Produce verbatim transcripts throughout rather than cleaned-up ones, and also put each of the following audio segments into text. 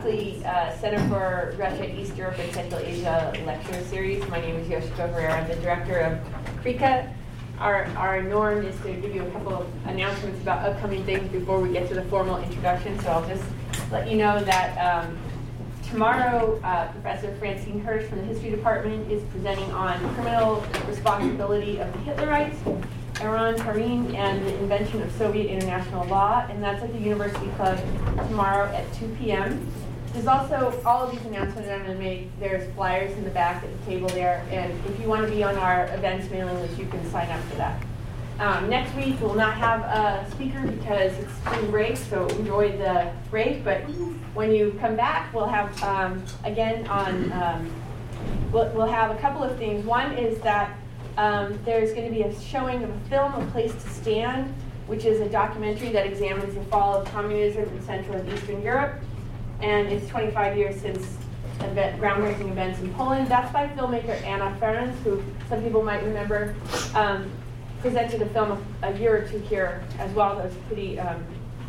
The uh, Center for Russia, East Europe, and Central Asia lecture series. My name is Yoshiko Herrera. I'm the director of CREECA. Our, our norm is to give you a couple of announcements about upcoming things before we get to the formal introduction. So I'll just let you know that um, tomorrow, uh, Professor Francine Hirsch from the History Department is presenting on criminal responsibility of the Hitlerites, Iran, Karim, and the invention of Soviet international law, and that's at the University Club tomorrow at two p m There's also all of these announcements that I'm going to make. There's flyers in the back at the table there, and if you want to be on our events mailing list, you can sign up for that. Um, next week, we'll not have a speaker because it's spring break, so enjoy the break, but when you come back, we'll have, um, again, on, um, we'll, we'll have a couple of things. One is that um, there's going to be a showing of a film, A Place to Stand, which is a documentary that examines the fall of communism in Central and Eastern Europe. And it's twenty-five years since event, groundbreaking events in Poland. That's by filmmaker Anna Ferenc, who some people might remember um, presented a film a, a year or two here as well. That was a pretty um,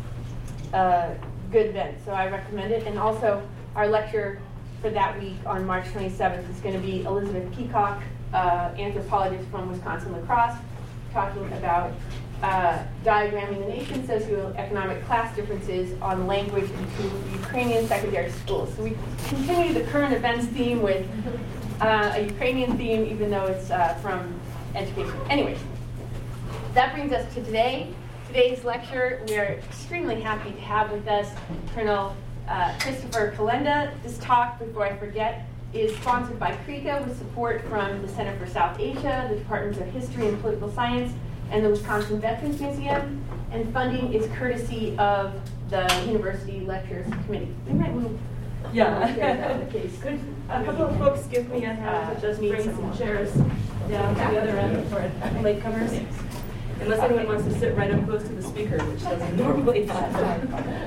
uh, good event, so I recommend it. And also, our lecture for that week on March twenty-seventh is going to be Elizabeth Peacock, uh, anthropologist from Wisconsin La Crosse, talking about Uh, diagramming the nation's socioeconomic class differences on language into Ukrainian secondary schools. So we continue the current events theme with uh, a Ukrainian theme, even though it's uh, from education. Anyway, that brings us to today. Today's lecture, we are extremely happy to have with us Colonel uh, Christopher Calenda. This talk, before I forget, is sponsored by CREECA with support from the Center for South Asia, the Departments of History and Political Science, and the Wisconsin Veterans Museum, and funding is courtesy of the University Lectures Committee. We might move. Yeah, That's the case. Could a couple of folks give me a hand Uh, to just need bring some some more. chairs down to the other end for latecomers? Unless anyone wants to sit right up close to the speaker, which doesn't normally happen.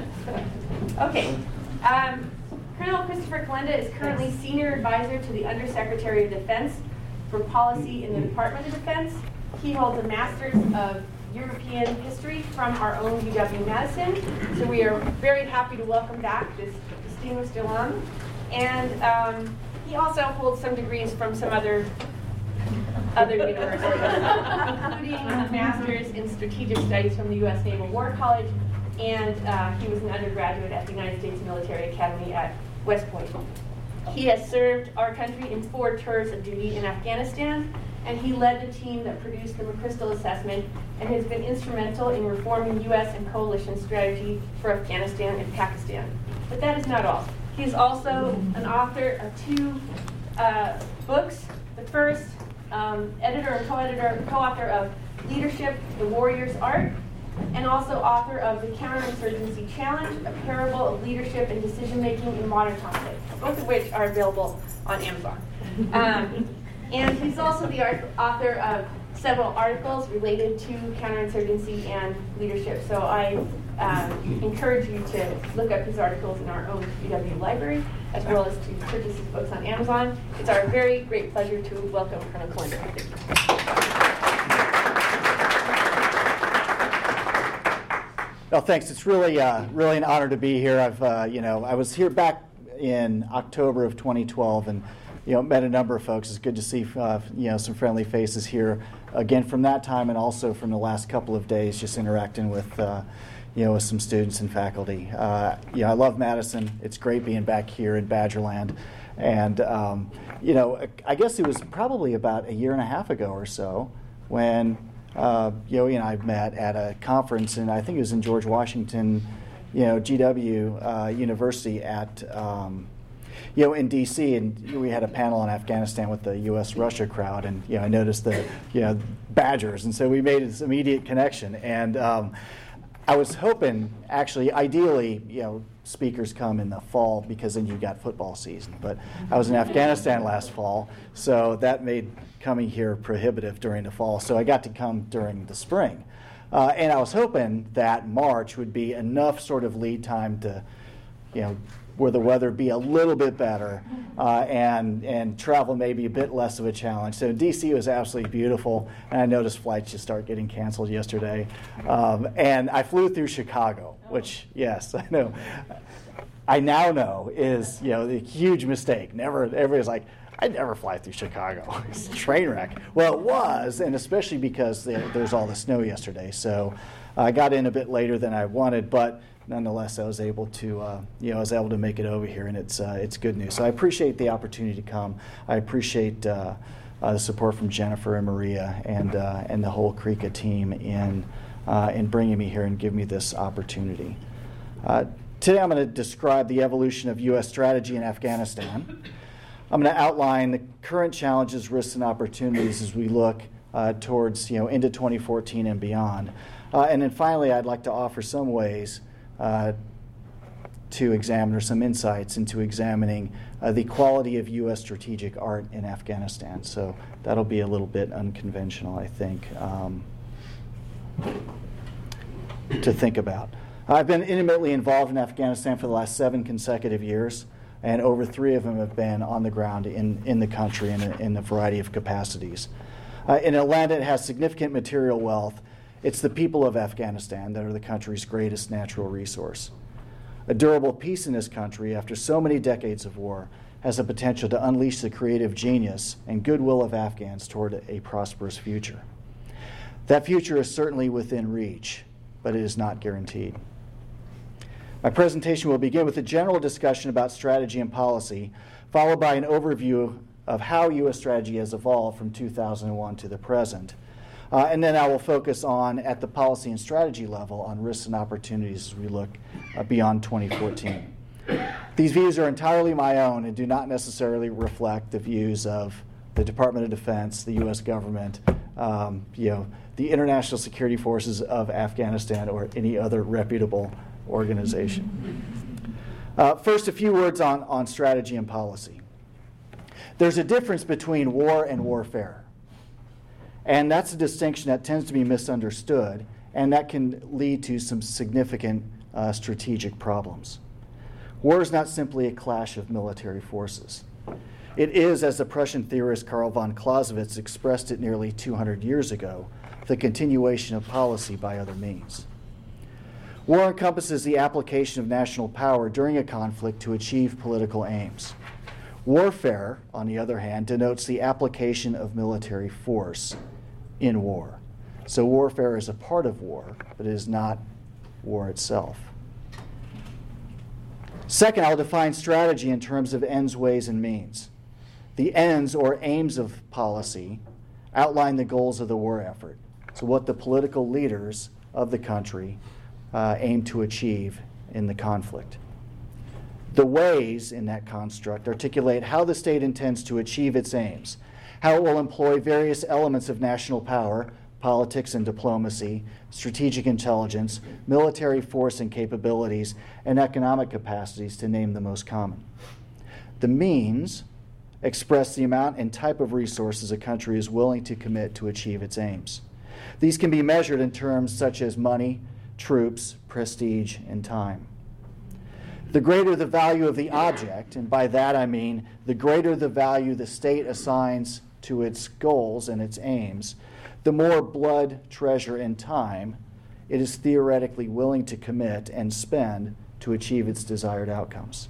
Okay. Um, Colonel Christopher Calenda is currently Senior Advisor to the Undersecretary of Defense for Policy in the Department of Defense. He holds a Master's of European History from our own U W-Madison. So we are very happy to welcome back this distinguished alum. And um, he also holds some degrees from some other, other universities, including a Master's in Strategic Studies from the U S Naval War College. And uh, he was an undergraduate at the United States Military Academy at West Point. He has served our country in four tours of duty in Afghanistan, and he led the team that produced the McChrystal Assessment and has been instrumental in reforming U S and coalition strategy for Afghanistan and Pakistan. But that is not all. He is also an author of two uh, books. The first, um, editor and co-editor, co-author of Leadership, the Warrior's Art, and also author of The Counterinsurgency Challenge, a parable of leadership and decision-making in modern conflict, both of which are available on Amazon. Um, And he's also the art, author of several articles related to counterinsurgency and leadership. So I um, encourage you to look up his articles in our own U W library, as well as to purchase his books on Amazon. It's our very great pleasure to welcome Colonel Calenda. Well, thanks. It's really, uh, really an honor to be here. I've, uh, you know, I was here back in October of twenty twelve, and you know, met a number of folks. It's good to see, uh, you know, some friendly faces here again from that time, and also from the last couple of days, just interacting with, uh, you know, with some students and faculty. Uh, you know, I love Madison. It's great being back here in Badgerland, and um, you know, I guess it was probably about a year and a half ago or so when uh, Yoey and I met at a conference, and I think it was in George Washington, you know, G W uh, University at. Um, You know, in D C, and we had a panel on Afghanistan with the U S Russia crowd, and you know, I noticed the you know Badgers, and so we made this immediate connection. And um, I was hoping, actually, ideally, you know, speakers come in the fall because then you got football season. But I was in Afghanistan last fall, so that made coming here prohibitive during the fall. So I got to come during the spring, uh, and I was hoping that March would be enough sort of lead time to, you know. Where the weather be a little bit better uh, and and travel maybe a bit less of a challenge. So D C was absolutely beautiful, and I noticed flights just start getting canceled yesterday. Um, and I flew through Chicago, which, yes, I know. I now know is, you know, the huge mistake. Never, everybody's like, I'd never fly through Chicago. It's a train wreck. Well, it was, and especially because there, there's all the snow yesterday. So I got in a bit later than I wanted, but nonetheless, I was able to, uh, you know, I was able to make it over here, and it's uh, it's good news. So I appreciate the opportunity to come. I appreciate uh, uh, the support from Jennifer and Maria and uh, and the whole CRECA team in uh, in bringing me here and giving me this opportunity. Uh, today, I'm going to describe the evolution of U S strategy in Afghanistan. I'm going to outline the current challenges, risks, and opportunities as we look uh, towards, you know, into twenty fourteen and beyond. Uh, and then finally, I'd like to offer some ways uh, to examine, or some insights into examining uh, the quality of U S strategic art in Afghanistan. So that'll be a little bit unconventional, I think, um, to think about. I've been intimately involved in Afghanistan for the last seven consecutive years, and over three of them have been on the ground in, in the country in a, in a variety of capacities. Uh, in a land that has significant material wealth, it's the people of Afghanistan that are the country's greatest natural resource. A durable peace in this country, after so many decades of war, has the potential to unleash the creative genius and goodwill of Afghans toward a prosperous future. That future is certainly within reach, but it is not guaranteed. My presentation will begin with a general discussion about strategy and policy, followed by an overview of how U S strategy has evolved from two thousand one to the present. Uh, and then I will focus on, at the policy and strategy level, on risks and opportunities as we look uh, beyond twenty fourteen. These views are entirely my own and do not necessarily reflect the views of the Department of Defense, the U S government, um, you know, the international security forces of Afghanistan, or any other reputable organization. Uh, first, a few words on, on strategy and policy. There's a difference between war and warfare. And that's a distinction that tends to be misunderstood, and that can lead to some significant uh, strategic problems. War is not simply a clash of military forces. It is, as the Prussian theorist Karl von Clausewitz expressed it nearly two hundred years ago, the continuation of policy by other means. War encompasses the application of national power during a conflict to achieve political aims. Warfare, on the other hand, denotes the application of military force in war. So warfare is a part of war, but it is not war itself. Second, I'll define strategy in terms of ends, ways, and means. The ends, or aims of policy, outline the goals of the war effort. So what the political leaders of the country uh, aim to achieve in the conflict. The ways in that construct articulate how the state intends to achieve its aims, how it will employ various elements of national power, politics and diplomacy, strategic intelligence, military force and capabilities, and economic capacities, to name the most common. The means express the amount and type of resources a country is willing to commit to achieve its aims. These can be measured in terms such as money, troops, prestige, and time. The greater the value of the object, and by that I mean the greater the value the state assigns to its goals and its aims, the more blood, treasure, and time it is theoretically willing to commit and spend to achieve its desired outcomes.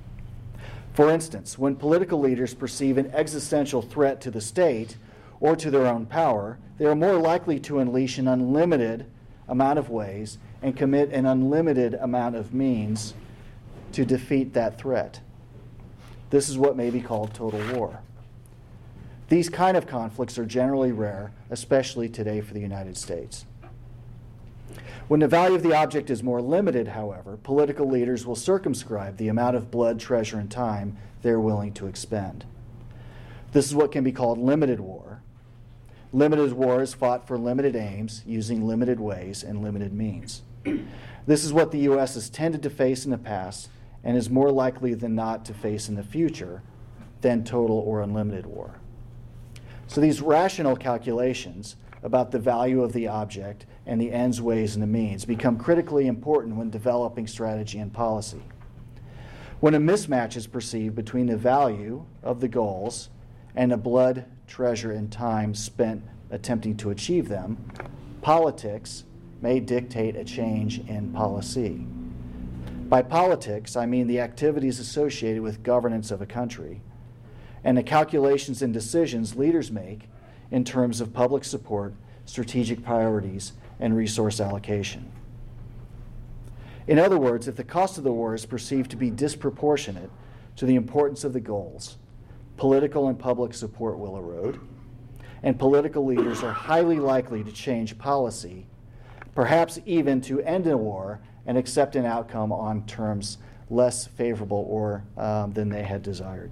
For instance, when political leaders perceive an existential threat to the state or to their own power, they are more likely to unleash an unlimited amount of ways and commit an unlimited amount of means to defeat that threat. This is what may be called total war. These kind of conflicts are generally rare, especially today for the United States. When the value of the object is more limited, however, political leaders will circumscribe the amount of blood, treasure, and time they're willing to expend. This is what can be called limited war. Limited war is fought for limited aims, using limited ways and limited means. This is what the U S has tended to face in the past, and is more likely than not to face in the future than total or unlimited war. So these rational calculations about the value of the object and the ends, ways, and the means become critically important when developing strategy and policy. When a mismatch is perceived between the value of the goals and the blood, treasure, and time spent attempting to achieve them, politics may dictate a change in policy. By politics, I mean the activities associated with governance of a country and the calculations and decisions leaders make in terms of public support, strategic priorities, and resource allocation. In other words, if the cost of the war is perceived to be disproportionate to the importance of the goals, political and public support will erode, and political leaders are highly likely to change policy, perhaps even to end a war and accept an outcome on terms less favorable or um, than they had desired.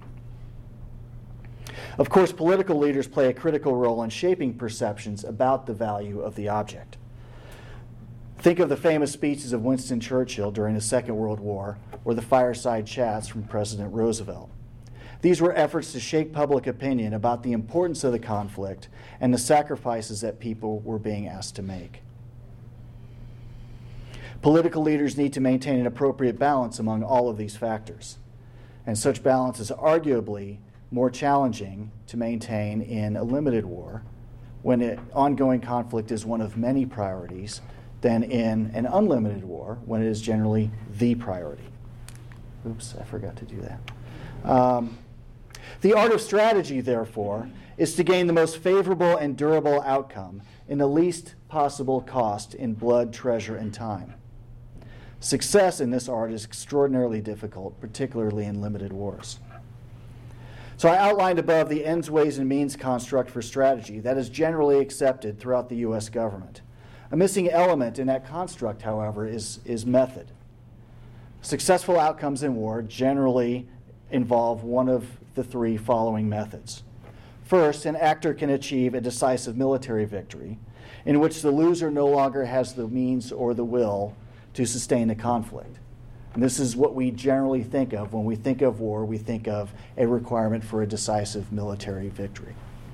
Of course, political leaders play a critical role in shaping perceptions about the value of the object. Think of the famous speeches of Winston Churchill during the Second World War or the fireside chats from President Roosevelt. These were efforts to shape public opinion about the importance of the conflict and the sacrifices that people were being asked to make. Political leaders need to maintain an appropriate balance among all of these factors, and such balance is arguably more challenging to maintain in a limited war when an ongoing conflict is one of many priorities than in an unlimited war when it is generally the priority. Oops, I forgot to do that. Um, the art of strategy, therefore, is to gain the most favorable and durable outcome in the least possible cost in blood, treasure, and time. Success in this art is extraordinarily difficult, particularly in limited wars. So I outlined above the ends, ways, and means construct for strategy that is generally accepted throughout the U S government. A missing element in that construct, however, is, is method. Successful outcomes in war generally involve one of the three following methods. First, an actor can achieve a decisive military victory in which the loser no longer has the means or the will to sustain the conflict. And this is what we generally think of when we think of war. We think of a requirement for a decisive military victory.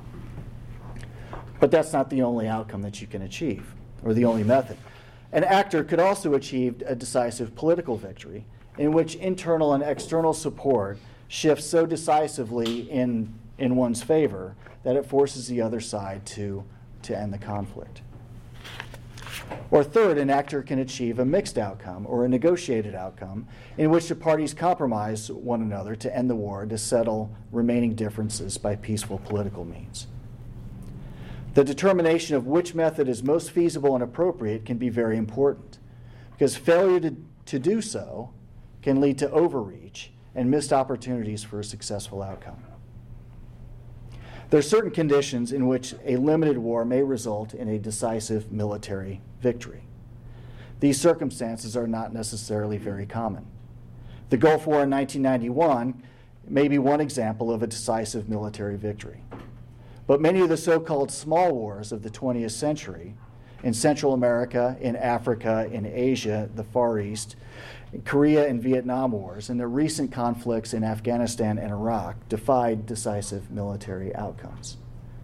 But that's not the only outcome that you can achieve, or the only method. An actor could also achieve a decisive political victory in which internal and external support shifts so decisively in, in one's favor that it forces the other side to, to end the conflict. Or third, an actor can achieve a mixed outcome or a negotiated outcome in which the parties compromise one another to end the war to settle remaining differences by peaceful political means. The determination of which method is most feasible and appropriate can be very important, because failure to, to do so can lead to overreach and missed opportunities for a successful outcome. There are certain conditions in which a limited war may result in a decisive military victory. These circumstances are not necessarily very common. The Gulf War in nineteen ninety-one may be one example of a decisive military victory. But many of the so-called small wars of the twentieth century, in Central America, in Africa, in Asia, the Far East, Korea and Vietnam wars, and the recent conflicts in Afghanistan and Iraq defied decisive military outcomes.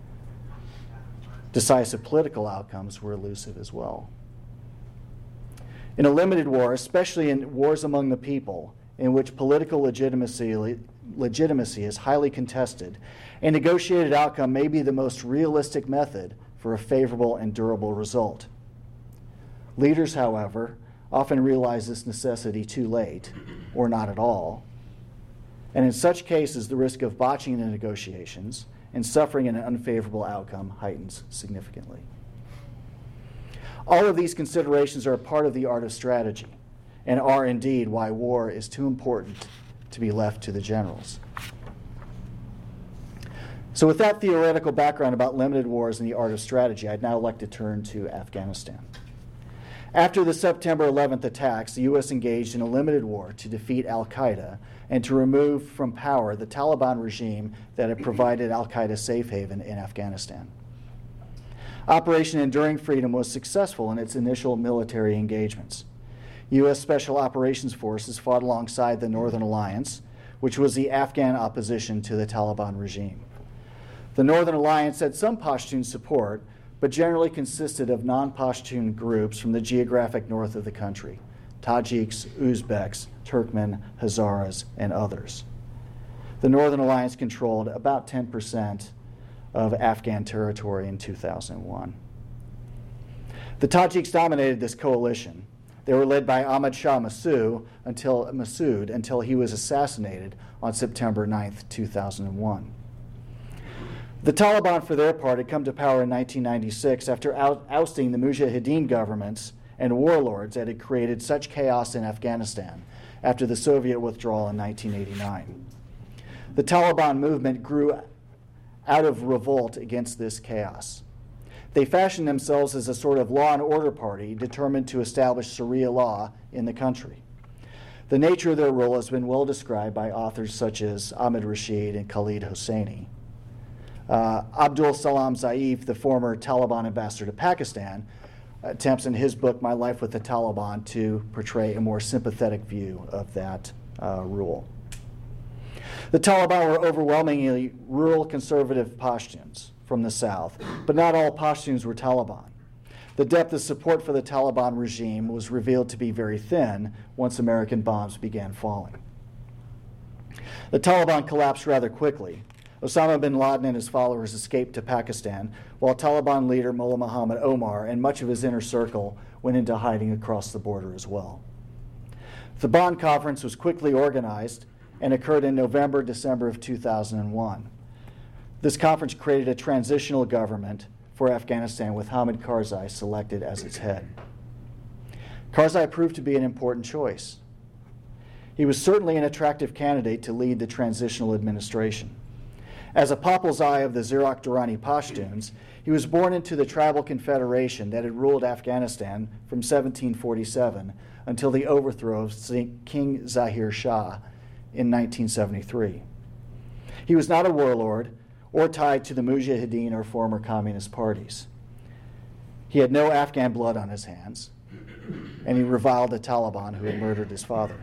Decisive political outcomes were elusive as well. In a limited war, especially in wars among the people, in which political legitimacy, legitimacy is highly contested, a negotiated outcome may be the most realistic method for a favorable and durable result. Leaders, however, often realize this necessity too late, or not at all. And in such cases, the risk of botching the negotiations and suffering an unfavorable outcome heightens significantly. All of these considerations are a part of the art of strategy, and are indeed why war is too important to be left to the generals. So with that theoretical background about limited wars and the art of strategy, I'd now like to turn to Afghanistan. After the September eleventh attacks, the U S engaged in a limited war to defeat al-Qaeda and to remove from power the Taliban regime that had provided al-Qaeda safe haven in Afghanistan. Operation Enduring Freedom was successful in its initial military engagements. U S Special Operations Forces fought alongside the Northern Alliance, which was the Afghan opposition to the Taliban regime. The Northern Alliance had some Pashtun support, but generally consisted of non-Pashtun groups from the geographic north of the country: Tajiks, Uzbeks, Turkmen, Hazaras, and others. The Northern Alliance controlled about ten percent of Afghan territory in two thousand one. The Tajiks dominated this coalition, They were led by Ahmad Shah Massoud until, Massoud until he was assassinated on September ninth, two thousand one. The Taliban, for their part, had come to power in nineteen ninety-six after out, ousting the Mujahideen governments and warlords that had created such chaos in Afghanistan after the Soviet withdrawal in nineteen eighty-nine. The Taliban movement grew out of revolt against this chaos. They fashioned themselves as a sort of law and order party determined to establish Sharia law in the country. The nature of their role has been well described by authors such as Ahmed Rashid and Khalid Hosseini. Uh, Abdul Salam Zaif, the former Taliban ambassador to Pakistan, attempts in his book, My Life with the Taliban, to portray a more sympathetic view of that uh, rule. The Taliban were overwhelmingly rural conservative Pashtuns from the south, but not all Pashtuns were Taliban. The depth of support for the Taliban regime was revealed to be very thin once American bombs began falling. The Taliban collapsed rather quickly. Osama bin Laden and his followers escaped to Pakistan, while Taliban leader Mullah Muhammad Omar and much of his inner circle went into hiding across the border as well. The Bonn Conference was quickly organized and occurred in November, December of two thousand one. This conference created a transitional government for Afghanistan with Hamid Karzai selected as its head. Karzai proved to be an important choice. He was certainly an attractive candidate to lead the transitional administration. As a Populzai of the Ziraq Durrani Pashtuns, he was born into the tribal confederation that had ruled Afghanistan from seventeen forty-seven until the overthrow of King Zahir Shah in nineteen seventy-three. He was not a warlord or tied to the Mujahideen or former communist parties. He had no Afghan blood on his hands, and he reviled the Taliban who had murdered his father.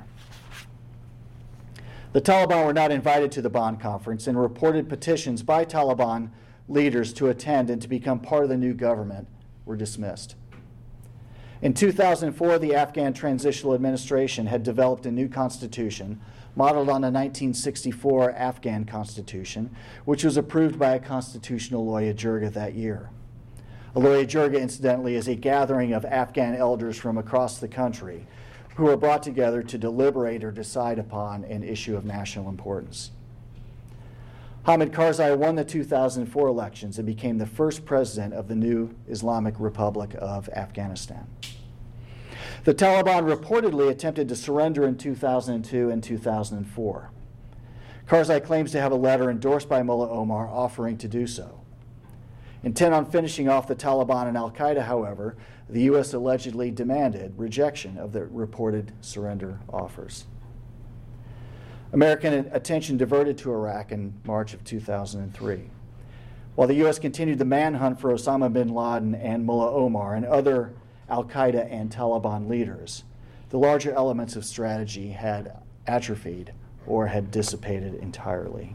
The Taliban were not invited to the Bonn Conference, and reported petitions by Taliban leaders to attend and to become part of the new government were dismissed. In two thousand four, the Afghan Transitional Administration had developed a new constitution modeled on the nineteen sixty-four Afghan Constitution, which was approved by a constitutional Loya Jirga that year. A Loya Jirga, incidentally, is a gathering of Afghan elders from across the country who are brought together to deliberate or decide upon an issue of national importance. Hamid Karzai won the two thousand four elections and became the first president of the new Islamic Republic of Afghanistan. The Taliban reportedly attempted to surrender in two thousand two and two thousand four. Karzai claims to have a letter endorsed by Mullah Omar offering to do so. Intent on finishing off the Taliban and al-Qaeda, however, the U S allegedly demanded rejection of the reported surrender offers. American attention diverted to Iraq in March of two thousand three. While the U S continued the manhunt for Osama bin Laden and Mullah Omar and other al-Qaeda and Taliban leaders, the larger elements of strategy had atrophied or had dissipated entirely.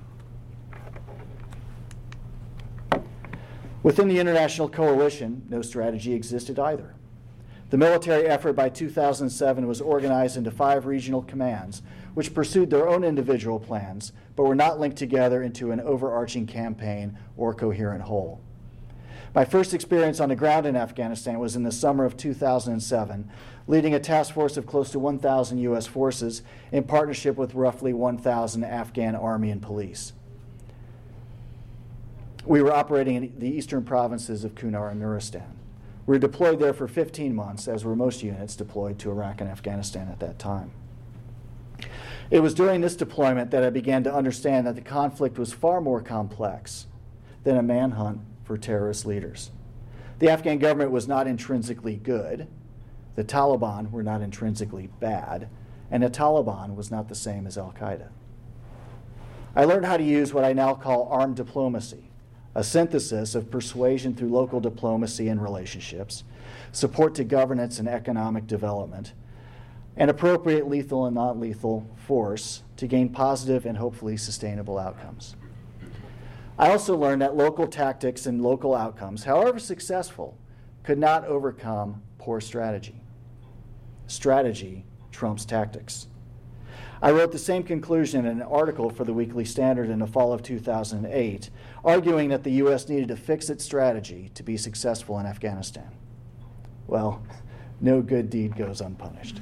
Within the international coalition, no strategy existed either. The military effort by two thousand seven was organized into five regional commands, which pursued their own individual plans, but were not linked together into an overarching campaign or coherent whole. My first experience on the ground in Afghanistan was in the summer of two thousand seven, leading a task force of close to one thousand U S forces in partnership with roughly one thousand Afghan army and police. We were operating in the eastern provinces of Kunar and Nuristan. We were deployed there for fifteen months, as were most units deployed to Iraq and Afghanistan at that time. It was during this deployment that I began to understand that the conflict was far more complex than a manhunt for terrorist leaders. The Afghan government was not intrinsically good, the Taliban were not intrinsically bad, and the Taliban was not the same as al-Qaeda. I learned how to use what I now call armed diplomacy, a synthesis of persuasion through local diplomacy and relationships, support to governance and economic development, and appropriate lethal and non-lethal force to gain positive and hopefully sustainable outcomes. I also learned that local tactics and local outcomes, however successful, could not overcome poor strategy. Strategy trumps tactics. I wrote the same conclusion in an article for the Weekly Standard in the fall of two thousand eight, arguing that the U S needed to fix its strategy to be successful in Afghanistan. Well, No good deed goes unpunished.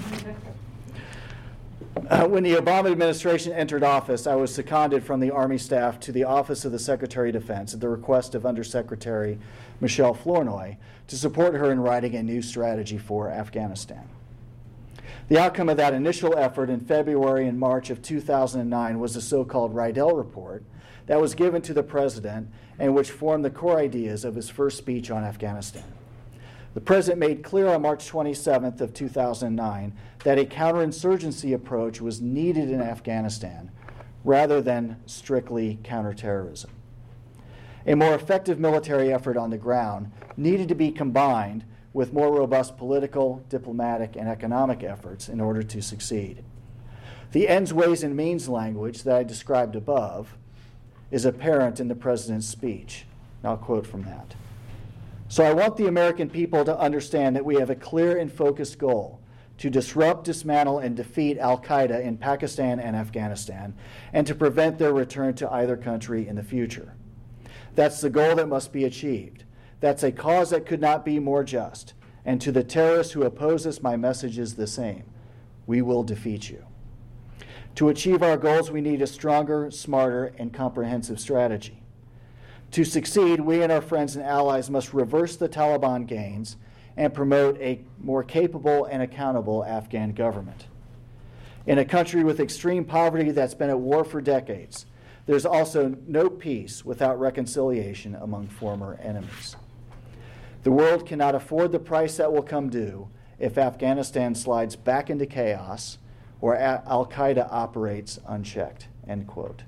Uh, when the Obama administration entered office, I was seconded from the Army staff to the Office of the Secretary of Defense at the request of Undersecretary Michelle Flournoy to support her in writing a new strategy for Afghanistan. The outcome of that initial effort in February and March of two thousand nine was the so-called Rydell Report that was given to the President and which formed the core ideas of his first speech on Afghanistan. The President made clear on March twenty-seventh of two thousand nine that a counterinsurgency approach was needed in Afghanistan rather than strictly counterterrorism. A more effective military effort on the ground needed to be combined with more robust political, diplomatic, and economic efforts in order to succeed. The ends, ways, and means language that I described above is apparent in the President's speech. And I'll quote from that. So I want the American people to understand that we have a clear and focused goal to disrupt, dismantle, and defeat al-Qaeda in Pakistan and Afghanistan, and to prevent their return to either country in the future. That's the goal that must be achieved. That's a cause that could not be more just. And to the terrorists who oppose us, my message is the same. We will defeat you. To achieve our goals, we need a stronger, smarter, and comprehensive strategy. To succeed, we and our friends and allies must reverse the Taliban gains and promote a more capable and accountable Afghan government. In a country with extreme poverty that's been at war for decades, there's also no peace without reconciliation among former enemies. The world cannot afford the price that will come due if Afghanistan slides back into chaos or al-Qaeda operates unchecked, end quote.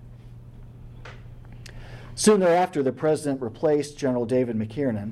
Soon thereafter, the President replaced General David McKiernan,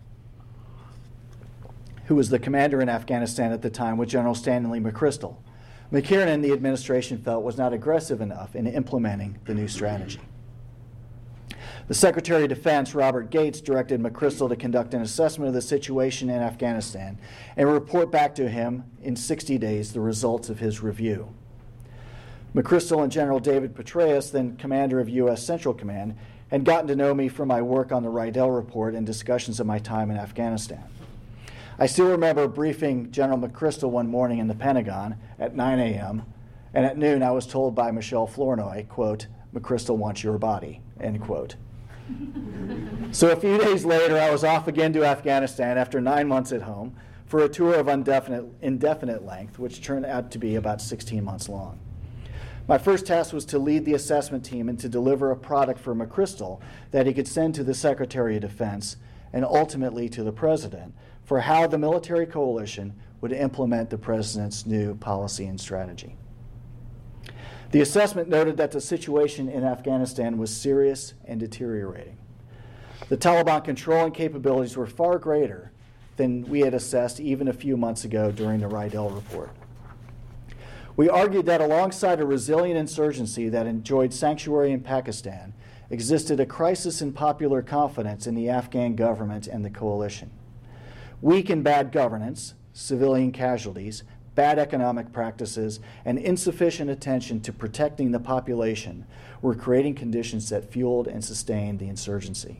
who was the commander in Afghanistan at the time, with General Stanley McChrystal. McKiernan, the administration felt, was not aggressive enough in implementing the new strategy. The Secretary of Defense, Robert Gates, directed McChrystal to conduct an assessment of the situation in Afghanistan and report back to him in sixty days the results of his review. McChrystal and General David Petraeus, then commander of U S Central Command, had gotten to know me from my work on the Rydell Report and discussions of my time in Afghanistan. I still remember briefing General McChrystal one morning in the Pentagon at nine a.m., and at noon I was told by Michelle Flournoy, quote, "McChrystal wants your body," end quote. So a few days later, I was off again to Afghanistan after nine months at home for a tour of indefinite, indefinite length, which turned out to be about sixteen months long. My first task was to lead the assessment team and to deliver a product for McChrystal that he could send to the Secretary of Defense and ultimately to the President for how the military coalition would implement the President's new policy and strategy. The assessment noted that the situation in Afghanistan was serious and deteriorating. The Taliban control and capabilities were far greater than we had assessed even a few months ago during the Rydell Report. We argued that alongside a resilient insurgency that enjoyed sanctuary in Pakistan, existed a crisis in popular confidence in the Afghan government and the coalition. Weak and bad governance, civilian casualties, bad economic practices, and insufficient attention to protecting the population were creating conditions that fueled and sustained the insurgency.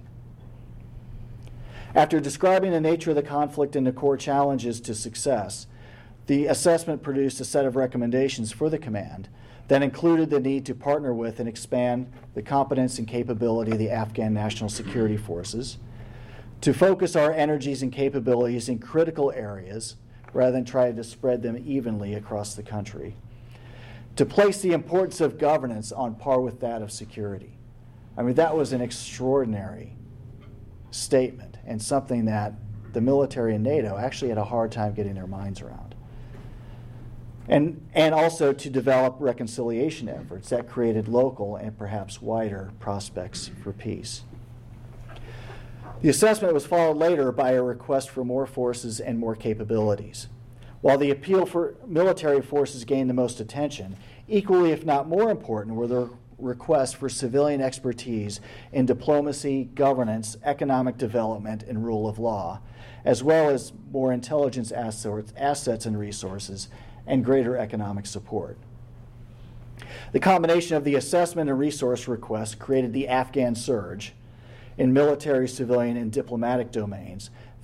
After describing the nature of the conflict and the core challenges to success, the assessment produced a set of recommendations for the command that included the need to partner with and expand the competence and capability of the Afghan National Security Forces, to focus our energies and capabilities in critical areas rather than try to spread them evenly across the country, to place the importance of governance on par with that of security. I mean, that was an extraordinary statement and something that the military and NATO actually had a hard time getting their minds around. And, and also to develop reconciliation efforts that created local and perhaps wider prospects for peace. The assessment was followed later by a request for more forces and more capabilities. While the appeal for military forces gained the most attention, equally if not more important were the requests for civilian expertise in diplomacy, governance, economic development, and rule of law, as well as more intelligence assets and resources, and greater economic support. The combination of the assessment and resource requests created the Afghan surge in military, civilian, and diplomatic domains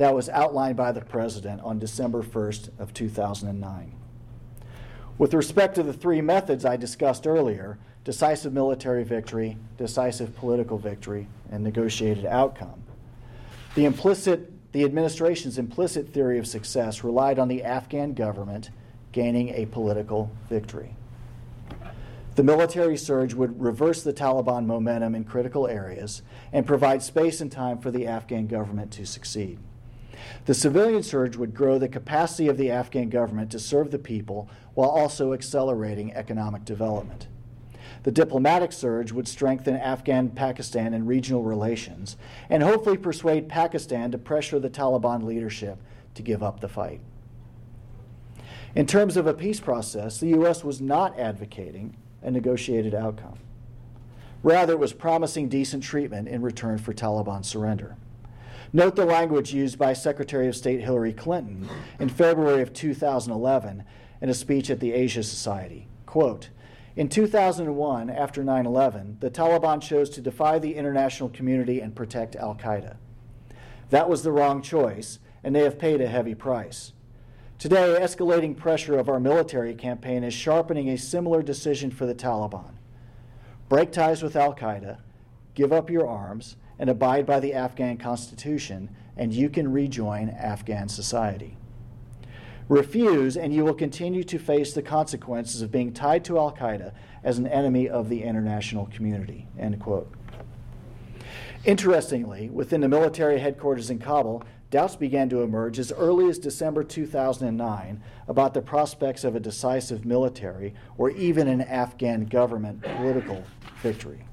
that was outlined by the President on December first of two thousand nine. With respect to the three methods I discussed earlier, decisive military victory, decisive political victory, and negotiated outcome, the implicit, the administration's implicit theory of success relied on the Afghan government gaining a political victory. The military surge would reverse the Taliban momentum in critical areas and provide space and time for the Afghan government to succeed. The civilian surge would grow the capacity of the Afghan government to serve the people while also accelerating economic development. The diplomatic surge would strengthen Afghan, Pakistan, and regional relations and hopefully persuade Pakistan to pressure the Taliban leadership to give up the fight. In terms of a peace process, the U S was not advocating a negotiated outcome. Rather, it was promising decent treatment in return for Taliban surrender. Note the language used by Secretary of State Hillary Clinton in February of two thousand eleven in a speech at the Asia Society. Quote, "In two thousand one, after nine eleven, the Taliban chose to defy the international community and protect al-Qaeda. That was the wrong choice, and they have paid a heavy price. Today, escalating pressure of our military campaign is sharpening a similar decision for the Taliban. Break ties with al-Qaeda, give up your arms, and abide by the Afghan constitution, and you can rejoin Afghan society. Refuse, and you will continue to face the consequences of being tied to al-Qaeda as an enemy of the international community." End quote. Interestingly, within the military headquarters in Kabul, doubts began to emerge as early as December two thousand nine about the prospects of a decisive military or even an Afghan government political victory.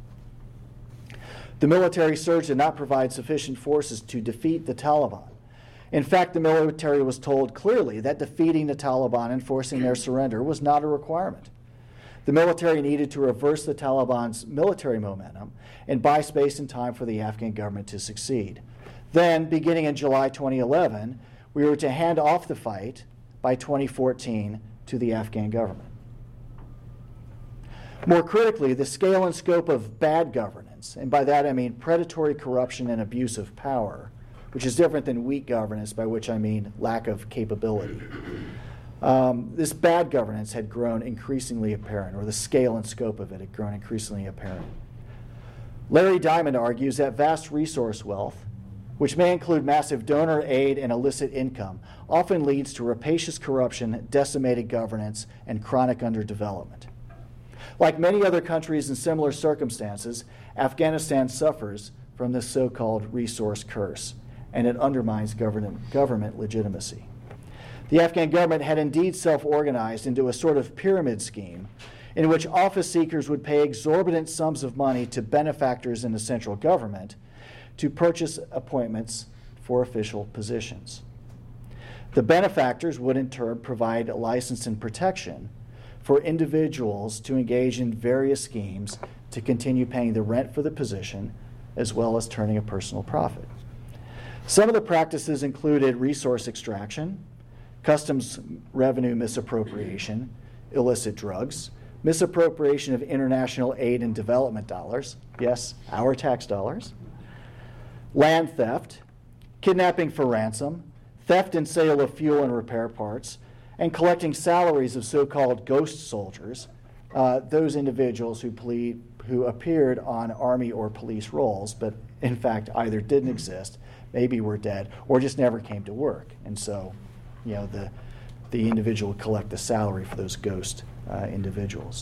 The military surge did not provide sufficient forces to defeat the Taliban. In fact, the military was told clearly that defeating the Taliban and forcing their surrender was not a requirement. The military needed to reverse the Taliban's military momentum and buy space and time for the Afghan government to succeed. Then, beginning in July twenty eleven, we were to hand off the fight by twenty fourteen to the Afghan government. More critically, the scale and scope of bad governance, and by that I mean predatory corruption and abuse of power, which is different than weak governance, by which I mean lack of capability. Um, this bad governance had grown increasingly apparent, or the scale and scope of it had grown increasingly apparent. Larry Diamond argues that vast resource wealth, which may include massive donor aid and illicit income, often leads to rapacious corruption, decimated governance, and chronic underdevelopment. Like many other countries in similar circumstances, Afghanistan suffers from this so-called resource curse, and it undermines government, government legitimacy. The Afghan government had indeed self-organized into a sort of pyramid scheme in which office seekers would pay exorbitant sums of money to benefactors in the central government to purchase appointments for official positions. The benefactors would in turn provide a license and protection for individuals to engage in various schemes to continue paying the rent for the position as well as turning a personal profit. Some of the practices included resource extraction, customs revenue misappropriation, illicit drugs, misappropriation of international aid and development dollars, yes, our tax dollars, land theft, kidnapping for ransom, theft and sale of fuel and repair parts, and collecting salaries of so-called ghost soldiers, uh, those individuals who, plead, who appeared on army or police rolls, but in fact either didn't exist, maybe were dead, or just never came to work. And so, you know, the, the individual would collect the salary for those ghost uh, individuals.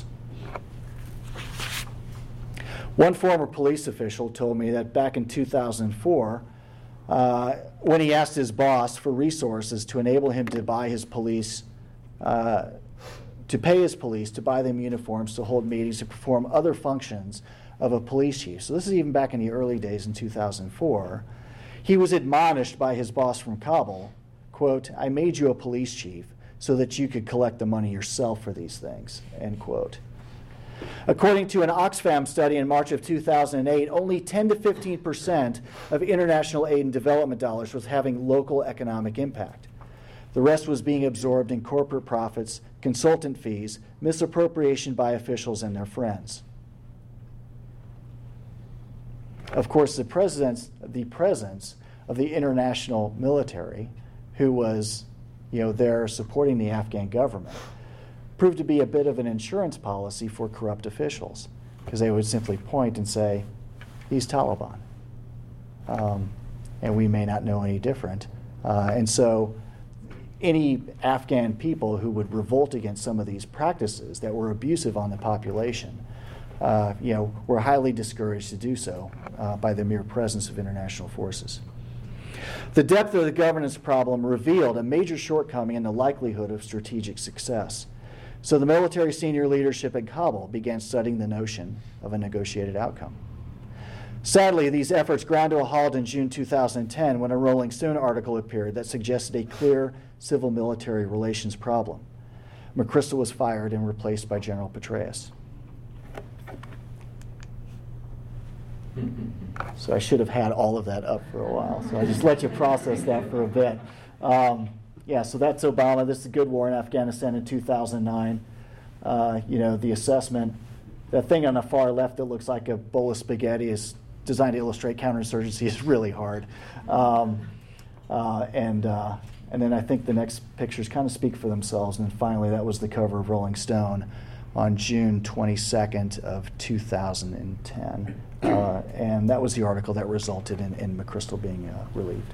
One former police official told me that back in two thousand four, uh, when he asked his boss for resources to enable him to buy his police, uh, to pay his police to buy them uniforms, to hold meetings, to perform other functions of a police chief. So this is even back in the early days in two thousand four. He was admonished by his boss from Kabul, quote, "I made you a police chief so that you could collect the money yourself for these things," end quote. According to an Oxfam study in March of two thousand eight, only ten to fifteen percent of international aid and development dollars was having local economic impact. The rest was being absorbed in corporate profits, consultant fees, misappropriation by officials and their friends. Of course, the, president's, the presence of the international military who was, you know, there supporting the Afghan government proved to be a bit of an insurance policy for corrupt officials, because they would simply point and say, he's Taliban. Um, and we may not know any different. Uh, and so any Afghan people who would revolt against some of these practices that were abusive on the population, uh, you know, were highly discouraged to do so uh, by the mere presence of international forces. The depth of the governance problem revealed a major shortcoming in the likelihood of strategic success. So the military senior leadership in Kabul began studying the notion of a negotiated outcome. Sadly, these efforts ground to a halt in June two thousand ten when a Rolling Stone article appeared that suggested a clear civil-military relations problem. McChrystal was fired and replaced by General Petraeus. So I should have had all of that up for a while, so I just let you process that for a bit. Um, yeah, so that's Obama. This is a good war in Afghanistan in two thousand nine. Uh, you know, the assessment, that thing on the far left that looks like a bowl of spaghetti is designed to illustrate counterinsurgency is really hard. Um, uh, and uh, and then I think the next pictures kind of speak for themselves. And then finally, that was the cover of Rolling Stone on June twenty-second of two thousand ten. Uh, and that was the article that resulted in, in McChrystal being uh, relieved.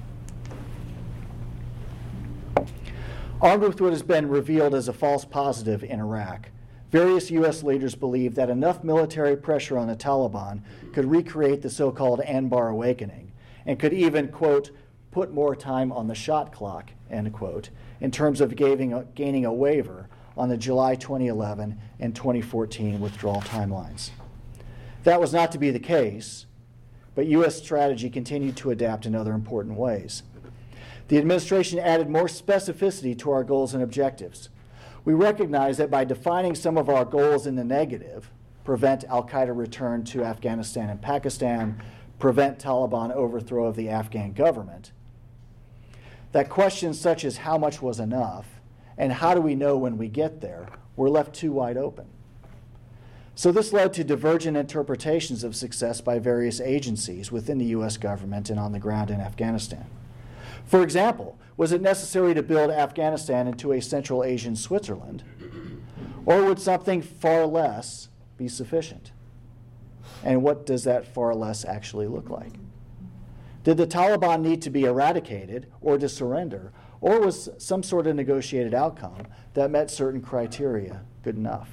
Armed with what has been revealed as a false positive in Iraq, various U S leaders believed that enough military pressure on the Taliban could recreate the so-called Anbar awakening and could even, quote, put more time on the shot clock, end quote, in terms of gaining a, gaining a waiver on the July twenty eleven and twenty fourteen withdrawal timelines. That was not to be the case, but U S strategy continued to adapt in other important ways. The administration added more specificity to our goals and objectives. We recognize that by defining some of our goals in the negative, prevent al-Qaeda return to Afghanistan and Pakistan, prevent Taliban overthrow of the Afghan government, that questions such as how much was enough and how do we know when we get there were left too wide open. So this led to divergent interpretations of success by various agencies within the U S government and on the ground in Afghanistan. For example, was it necessary to build Afghanistan into a Central Asian Switzerland, or would something far less be sufficient? And what does that far less actually look like? Did the Taliban need to be eradicated or to surrender, or was some sort of negotiated outcome that met certain criteria good enough?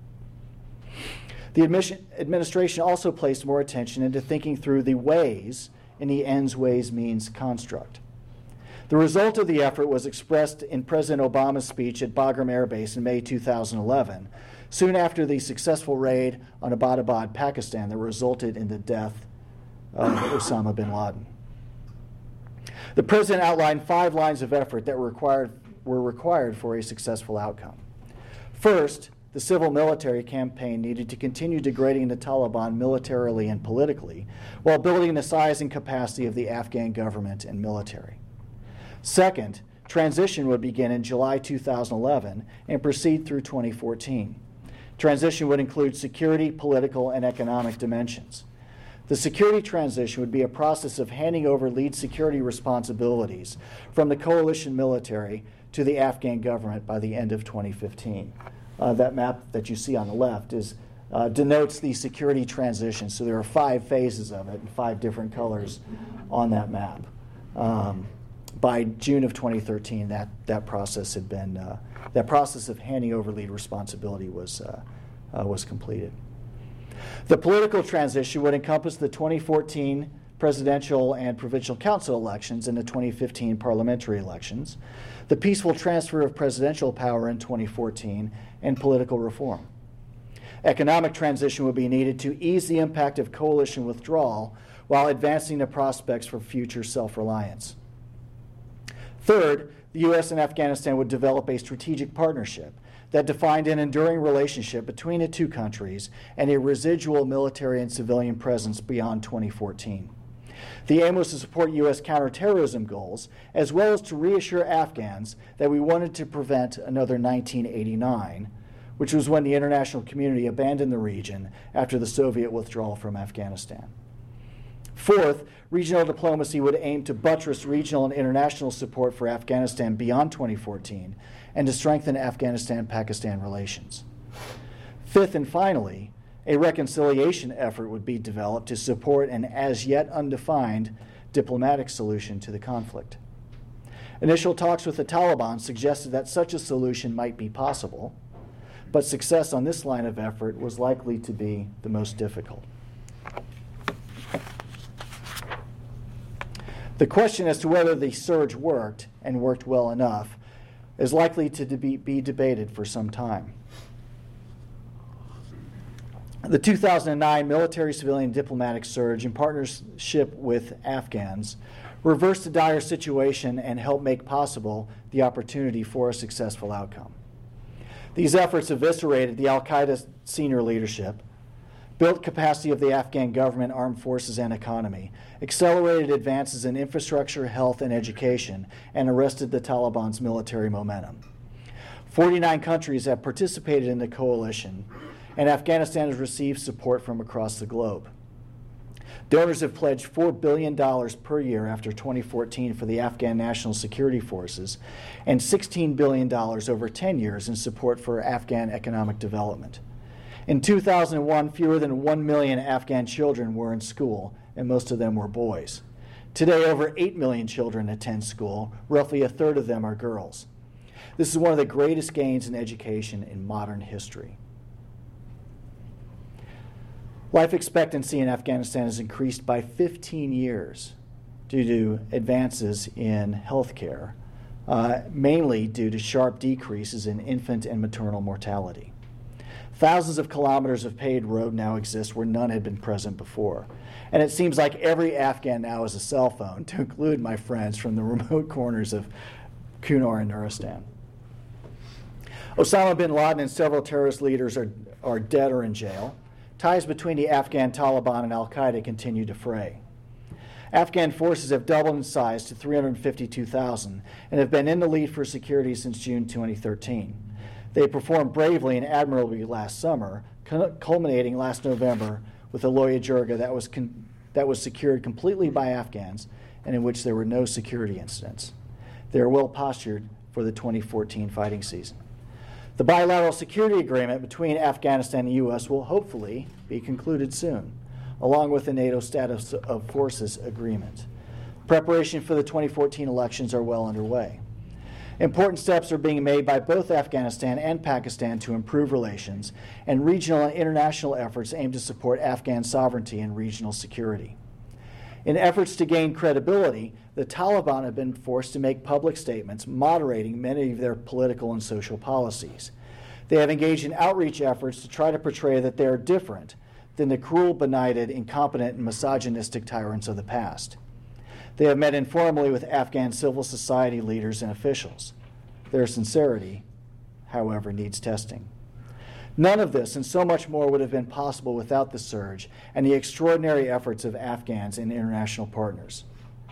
The admission, administration also placed more attention into thinking through the ways in the ends, ways, means construct. The result of the effort was expressed in President Obama's speech at Bagram Air Base in May two thousand eleven, soon after the successful raid on Abbottabad, Pakistan, that resulted in the death of Osama bin Laden. The president outlined five lines of effort that were required, were required for a successful outcome. First, the civil-military campaign needed to continue degrading the Taliban militarily and politically, while building the size and capacity of the Afghan government and military. Second, transition would begin in July two thousand eleven and proceed through twenty fourteen. Transition would include security, political, and economic dimensions. The security transition would be a process of handing over lead security responsibilities from the coalition military to the Afghan government by the end of twenty fifteen. Uh, that map that you see on the left is uh, denotes the security transition. So there are five phases of it and five different colors on that map. Um, by June of twenty thirteen, that, that process had been uh, that process of handing over lead responsibility was uh, uh, was completed. The political transition would encompass the twenty fourteen presidential and provincial council elections and the twenty fifteen parliamentary elections, the peaceful transfer of presidential power in twenty fourteen, and political reform. Economic transition would be needed to ease the impact of coalition withdrawal while advancing the prospects for future self-reliance. Third, the U S and Afghanistan would develop a strategic partnership that defined an enduring relationship between the two countries and a residual military and civilian presence beyond twenty fourteen. The aim was to support U S counterterrorism goals, as well as to reassure Afghans that we wanted to prevent another nineteen eighty-nine, which was when the international community abandoned the region after the Soviet withdrawal from Afghanistan. Fourth, regional diplomacy would aim to buttress regional and international support for Afghanistan beyond twenty fourteen and to strengthen Afghanistan-Pakistan relations. Fifth and finally, a reconciliation effort would be developed to support an as yet undefined diplomatic solution to the conflict. Initial talks with the Taliban suggested that such a solution might be possible, but success on this line of effort was likely to be the most difficult. The question as to whether the surge worked, and worked well enough, is likely to be, be debated for some time. The two thousand nine military-civilian diplomatic surge, in partnership with Afghans, reversed the dire situation and helped make possible the opportunity for a successful outcome. These efforts eviscerated the al-Qaeda senior leadership, built capacity of the Afghan government, armed forces, and economy, accelerated advances in infrastructure, health, and education, and arrested the Taliban's military momentum. forty-nine countries have participated in the coalition, and Afghanistan has received support from across the globe. Donors have pledged four billion dollars per year after twenty fourteen for the Afghan National Security Forces and sixteen billion dollars over ten years in support for Afghan economic development. In two thousand one, fewer than one million Afghan children were in school, and most of them were boys. Today, over eight million children attend school. Roughly a third of them are girls. This is one of the greatest gains in education in modern history. Life expectancy in Afghanistan has increased by fifteen years due to advances in health care, uh, mainly due to sharp decreases in infant and maternal mortality. Thousands of kilometers of paved road now exist where none had been present before. And it seems like every Afghan now has a cell phone, to include my friends from the remote corners of Kunar and Nuristan. Osama bin Laden and several terrorist leaders are, are dead or in jail. Ties between the Afghan Taliban and al-Qaeda continue to fray. Afghan forces have doubled in size to three hundred fifty-two thousand and have been in the lead for security since June twenty thirteen. They performed bravely and admirably last summer, culminating last November with a Loya Jirga that was, con- that was secured completely by Afghans and in which there were no security incidents. They are well postured for the twenty fourteen fighting season. The bilateral security agreement between Afghanistan and the U S will hopefully be concluded soon, along with the NATO Status of Forces agreement. Preparation for the twenty fourteen elections are well underway. Important steps are being made by both Afghanistan and Pakistan to improve relations, and regional and international efforts aim to support Afghan sovereignty and regional security. In efforts to gain credibility, the Taliban have been forced to make public statements moderating many of their political and social policies. They have engaged in outreach efforts to try to portray that they are different than the cruel, benighted, incompetent, and misogynistic tyrants of the past. They have met informally with Afghan civil society leaders and officials. Their sincerity, however, needs testing. None of this and so much more would have been possible without the surge and the extraordinary efforts of Afghans and international partners.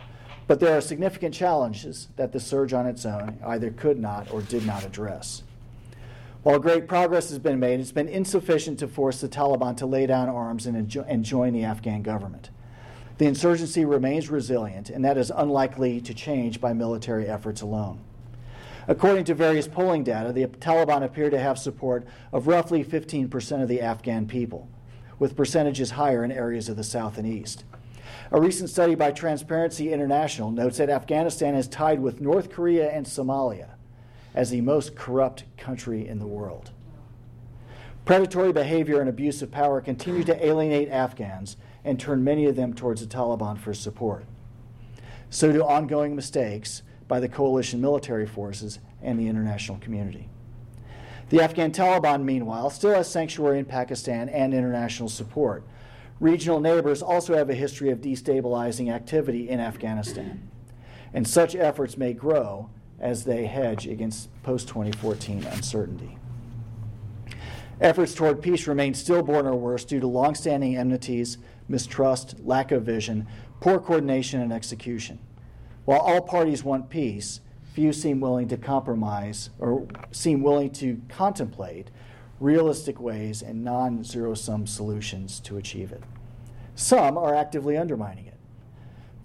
But there are significant challenges that the surge on its own either could not or did not address. While great progress has been made, it's been insufficient to force the Taliban to lay down arms and, enjo- and join the Afghan government. The insurgency remains resilient, and that is unlikely to change by military efforts alone. According to various polling data, the Taliban appear to have support of roughly fifteen percent of the Afghan people, with percentages higher in areas of the south and east. A recent study by Transparency International notes that Afghanistan is tied with North Korea and Somalia as the most corrupt country in the world. Predatory behavior and abuse of power continue to alienate Afghans and turn many of them towards the Taliban for support. So do ongoing mistakes by the coalition military forces and the international community. The Afghan Taliban, meanwhile, still has sanctuary in Pakistan and international support. Regional neighbors also have a history of destabilizing activity in Afghanistan, and such efforts may grow as they hedge against post twenty fourteen uncertainty. Efforts toward peace remain stillborn or worse due to longstanding enmities, mistrust, lack of vision, poor coordination, and execution. While all parties want peace, few seem willing to compromise or seem willing to contemplate realistic ways and non-zero-sum solutions to achieve it. Some are actively undermining it.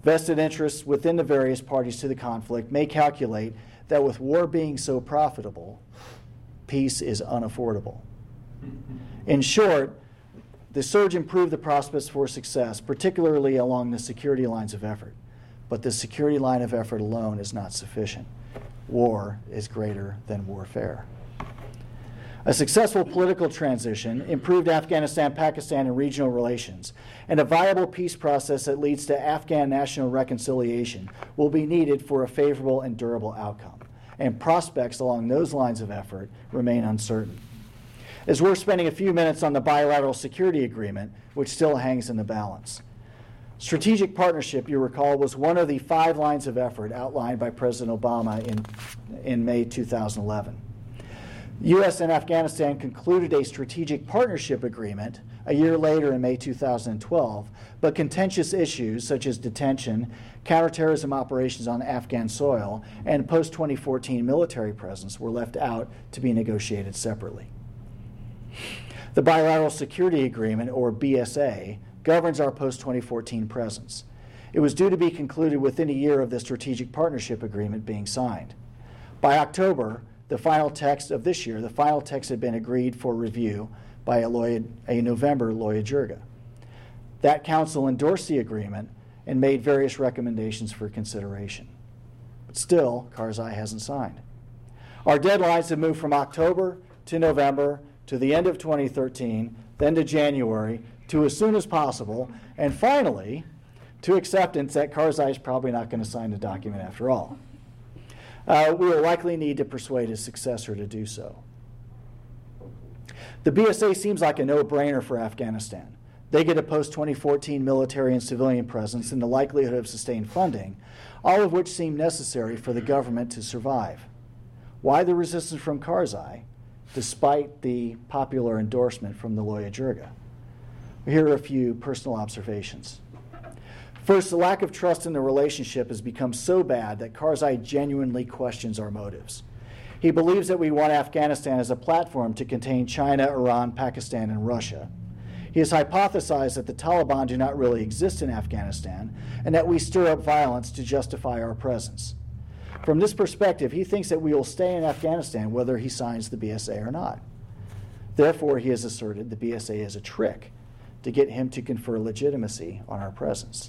Vested interests within the various parties to the conflict may calculate that with war being so profitable, peace is unaffordable. In short, the surge improved the prospects for success, particularly along the security lines of effort. But the security line of effort alone is not sufficient. War is greater than warfare. A successful political transition, improved Afghanistan, Pakistan, and regional relations, and a viable peace process that leads to Afghan national reconciliation will be needed for a favorable and durable outcome. And prospects along those lines of effort remain uncertain. It's worth spending a few minutes on the bilateral security agreement, which still hangs in the balance. Strategic partnership, you recall, was one of the five lines of effort outlined by President Obama in, in May two thousand eleven. U S and Afghanistan concluded a strategic partnership agreement a year later in May two thousand twelve, but contentious issues such as detention, counterterrorism operations on Afghan soil, and post twenty fourteen military presence were left out to be negotiated separately. The Bilateral Security Agreement, or B S A, governs our post twenty fourteen presence. It was due to be concluded within a year of the Strategic Partnership Agreement being signed. By October, the final text of this year, the final text had been agreed for review by a, Loya, a November Loya Jirga. That council endorsed the agreement and made various recommendations for consideration. But still, Karzai hasn't signed. Our deadlines have moved from October to November to the end of twenty thirteen, then to January, to as soon as possible, and finally, to acceptance that Karzai is probably not going to sign the document after all. Uh, we will likely need to persuade his successor to do so. The B S A seems like a no-brainer for Afghanistan. They get a post twenty fourteen military and civilian presence and the likelihood of sustained funding, all of which seem necessary for the government to survive. Why the resistance from Karzai, despite the popular endorsement from the Loya Jirga? Here are a few personal observations. First, the lack of trust in the relationship has become so bad that Karzai genuinely questions our motives. He believes that we want Afghanistan as a platform to contain China, Iran, Pakistan, and Russia. He has hypothesized that the Taliban do not really exist in Afghanistan and that we stir up violence to justify our presence. From this perspective, he thinks that we will stay in Afghanistan whether he signs the B S A or not. Therefore, he has asserted the B S A is a trick to get him to confer legitimacy on our presence.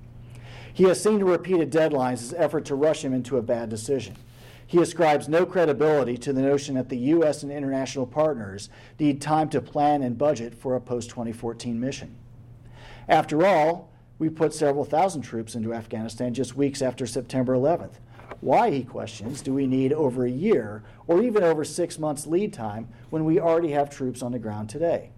He has seen repeated deadlines as effort to rush him into a bad decision. He ascribes no credibility to the notion that the U S and international partners need time to plan and budget for a post twenty fourteen mission. After all, we put several thousand troops into Afghanistan just weeks after September eleventh. Why, he questions, do we need over a year or even over six months lead time when we already have troops on the ground today?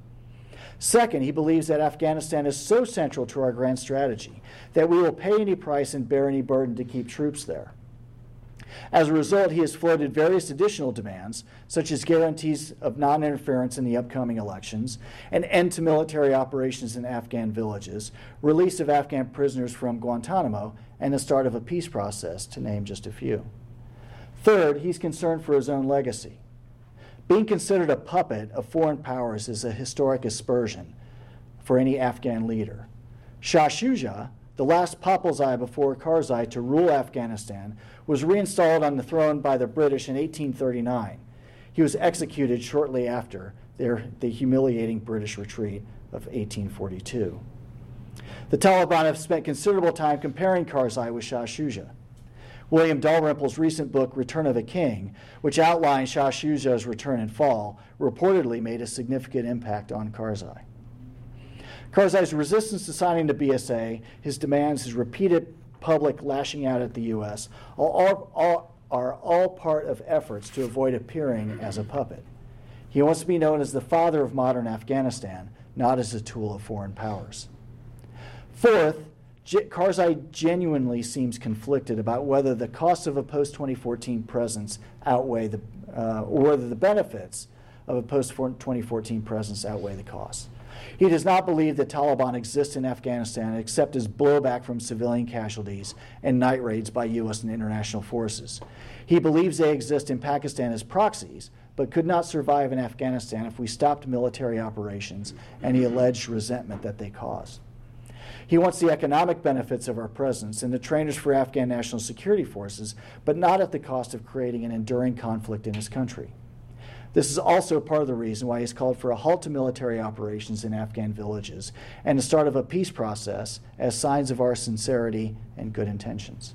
Second, he believes that Afghanistan is so central to our grand strategy that we will pay any price and bear any burden to keep troops there. As a result, he has floated various additional demands, such as guarantees of non-interference in the upcoming elections, an end to military operations in Afghan villages, release of Afghan prisoners from Guantanamo, and the start of a peace process, to name just a few. Third, he's concerned for his own legacy. Being considered a puppet of foreign powers is a historic aspersion for any Afghan leader. Shah Shuja, the last Papalzai before Karzai to rule Afghanistan, was reinstalled on the throne by the British in eighteen thirty-nine. He was executed shortly after their, the humiliating British retreat of eighteen forty-two. The Taliban have spent considerable time comparing Karzai with Shah Shuja. William Dalrymple's recent book, Return of a King, which outlines Shah Shuja's return and fall, reportedly made a significant impact on Karzai. Karzai's resistance to signing the B S A, his demands, his repeated public lashing out at the U S, are all, all, are all part of efforts to avoid appearing as a puppet. He wants to be known as the father of modern Afghanistan, not as a tool of foreign powers. Fourth, Karzai genuinely seems conflicted about whether the costs of a post twenty fourteen presence outweigh the, uh, or whether the benefits of a post twenty fourteen presence outweigh the costs. He does not believe that Taliban exists in Afghanistan except as blowback from civilian casualties and night raids by U S and international forces. He believes they exist in Pakistan as proxies, but could not survive in Afghanistan if we stopped military operations and the alleged resentment that they cause. He wants the economic benefits of our presence and the trainers for Afghan national security forces, but not at the cost of creating an enduring conflict in his country. This is also part of the reason why he's called for a halt to military operations in Afghan villages and the start of a peace process as signs of our sincerity and good intentions.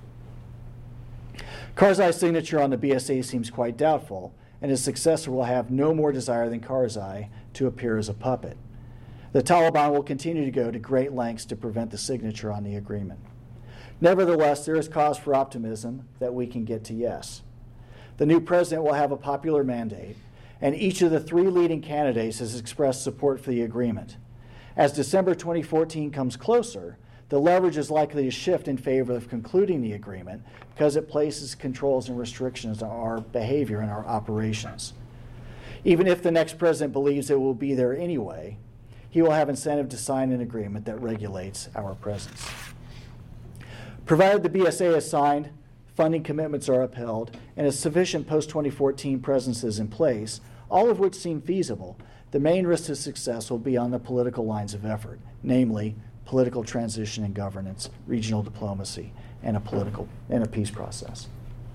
Karzai's signature on the B S A seems quite doubtful, and his successor will have no more desire than Karzai to appear as a puppet. The Taliban will continue to go to great lengths to prevent the signature on the agreement. Nevertheless, there is cause for optimism that we can get to yes. The new president will have a popular mandate, and each of the three leading candidates has expressed support for the agreement. As December twenty fourteen comes closer, the leverage is likely to shift in favor of concluding the agreement because it places controls and restrictions on our behavior and our operations. Even if the next president believes it will be there anyway, he will have incentive to sign an agreement that regulates our presence. Provided the B S A is signed, funding commitments are upheld, and a sufficient post twenty fourteen presence is in place, all of which seem feasible, the main risk to success will be on the political lines of effort, namely political transition and governance, regional diplomacy, and a political and a peace process.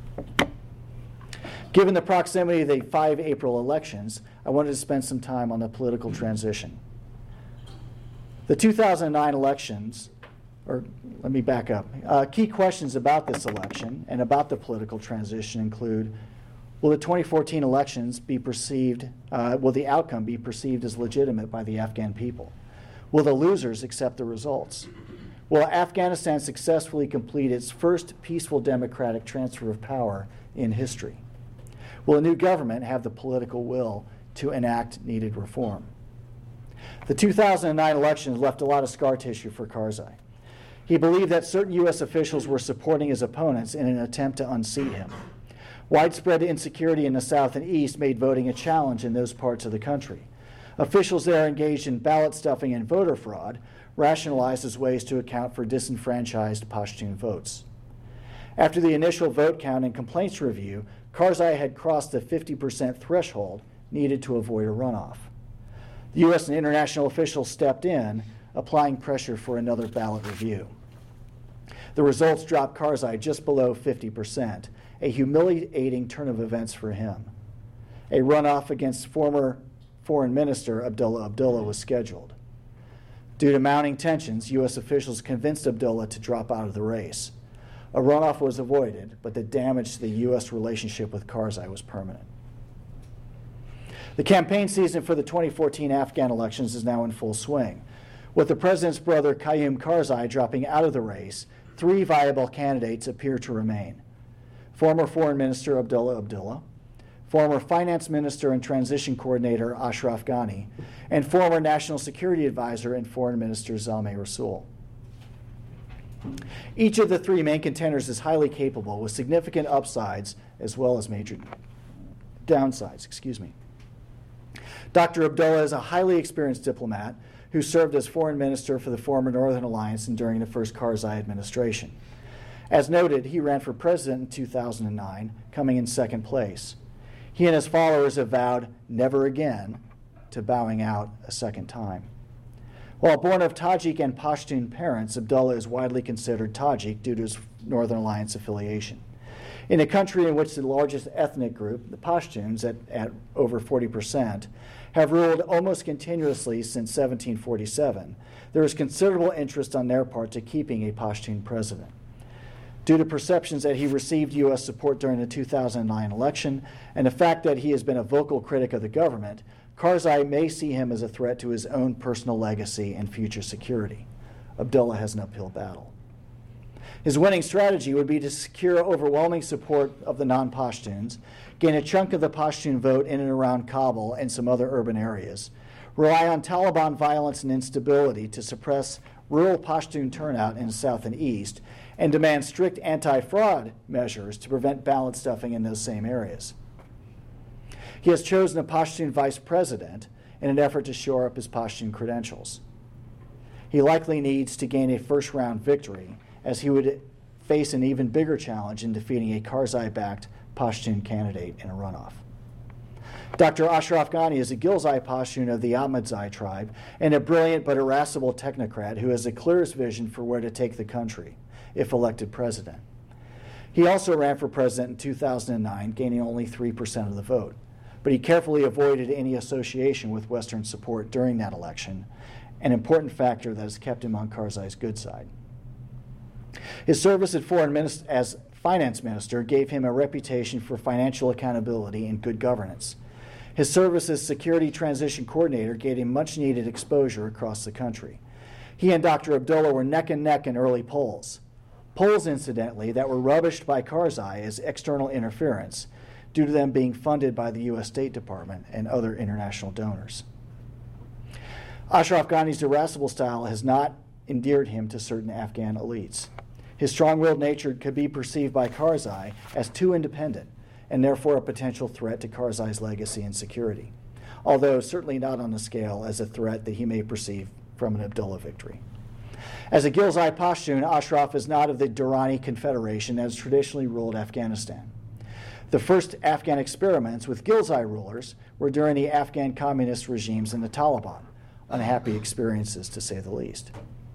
Given the proximity of the five April elections, I wanted to spend some time on the political transition. The two thousand nine elections, or let me back up. Uh, key questions about this election and about the political transition include, will the twenty fourteen elections be perceived, uh, will the outcome be perceived as legitimate by the Afghan people? Will the losers accept the results? Will Afghanistan successfully complete its first peaceful democratic transfer of power in history? Will a new government have the political will to enact needed reform? The two thousand nine elections left a lot of scar tissue for Karzai. He believed that certain U S officials were supporting his opponents in an attempt to unseat him. Widespread insecurity in the South and East made voting a challenge in those parts of the country. Officials there engaged in ballot stuffing and voter fraud, rationalized as ways to account for disenfranchised Pashtun votes. After the initial vote count and complaints review, Karzai had crossed the fifty percent threshold needed to avoid a runoff. The U S and international officials stepped in, applying pressure for another ballot review. The results dropped Karzai just below fifty percent, a humiliating turn of events for him. A runoff against former Foreign Minister Abdullah Abdullah was scheduled. Due to mounting tensions, U S officials convinced Abdullah to drop out of the race. A runoff was avoided, but the damage to the U S relationship with Karzai was permanent. The campaign season for the twenty fourteen Afghan elections is now in full swing. With the president's brother Qayyum Karzai dropping out of the race, three viable candidates appear to remain. Former Foreign Minister Abdullah Abdullah, former Finance Minister and Transition Coordinator Ashraf Ghani, and former National Security Advisor and Foreign Minister Zalmay Rasool. Each of the three main contenders is highly capable, with significant upsides as well as major downsides. Excuse me. Doctor Abdullah is a highly experienced diplomat who served as foreign minister for the former Northern Alliance and during the first Karzai administration. As noted, he ran for president in two thousand nine, coming in second place. He and his followers have vowed never again to bowing out a second time. While born of Tajik and Pashtun parents, Abdullah is widely considered Tajik due to his Northern Alliance affiliation. In a country in which the largest ethnic group, the Pashtuns, at, at over forty percent, have ruled almost continuously since seventeen forty-seven, there is considerable interest on their part to keeping a Pashtun president. Due to perceptions that he received U S support during the two thousand nine election and the fact that he has been a vocal critic of the government, Karzai may see him as a threat to his own personal legacy and future security. Abdullah has an uphill battle. His winning strategy would be to secure overwhelming support of the non-Pashtuns, gain a chunk of the Pashtun vote in and around Kabul and some other urban areas, rely on Taliban violence and instability to suppress rural Pashtun turnout in the south and east, and demand strict anti-fraud measures to prevent ballot stuffing in those same areas. He has chosen a Pashtun vice president in an effort to shore up his Pashtun credentials. He likely needs to gain a first-round victory, as he would face an even bigger challenge in defeating a Karzai-backed Pashtun candidate in a runoff. Doctor Ashraf Ghani is a Ghilzai Pashtun of the Ahmadzai tribe and a brilliant but irascible technocrat who has the clearest vision for where to take the country if elected president. He also ran for president in two thousand nine, gaining only three percent of the vote, but he carefully avoided any association with Western support during that election, an important factor that has kept him on Karzai's good side. His service at foreign minist- as finance minister gave him a reputation for financial accountability and good governance. His service as security transition coordinator gave him much-needed exposure across the country. He and Doctor Abdullah were neck and neck in early polls. Polls, incidentally, that were rubbished by Karzai as external interference due to them being funded by the U S State Department and other international donors. Ashraf Ghani's irascible style has not endeared him to certain Afghan elites. His strong-willed nature could be perceived by Karzai as too independent and therefore a potential threat to Karzai's legacy and security, although certainly not on the scale as a threat that he may perceive from an Abdullah victory. As a Ghilzai Pashtun, Ashraf is not of the Durrani Confederation that has traditionally ruled Afghanistan. The first Afghan experiments with Ghilzai rulers were during the Afghan communist regimes and the Taliban, unhappy experiences to say the least.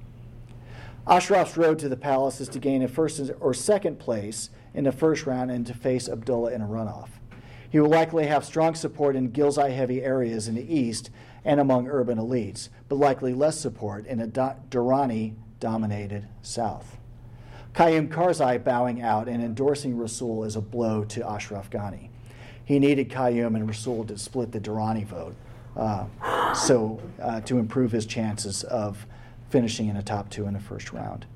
Ashraf's road to the palace is to gain a first or second place in the first round and to face Abdullah in a runoff. He will likely have strong support in Ghilzai-heavy areas in the east and among urban elites, but likely less support in a Durrani-dominated south. Qayyum Karzai bowing out and endorsing Rasul is a blow to Ashraf Ghani. He needed Qayyum and Rasul to split the Durrani vote, uh, so uh, to improve his chances of finishing in the top two in the first round.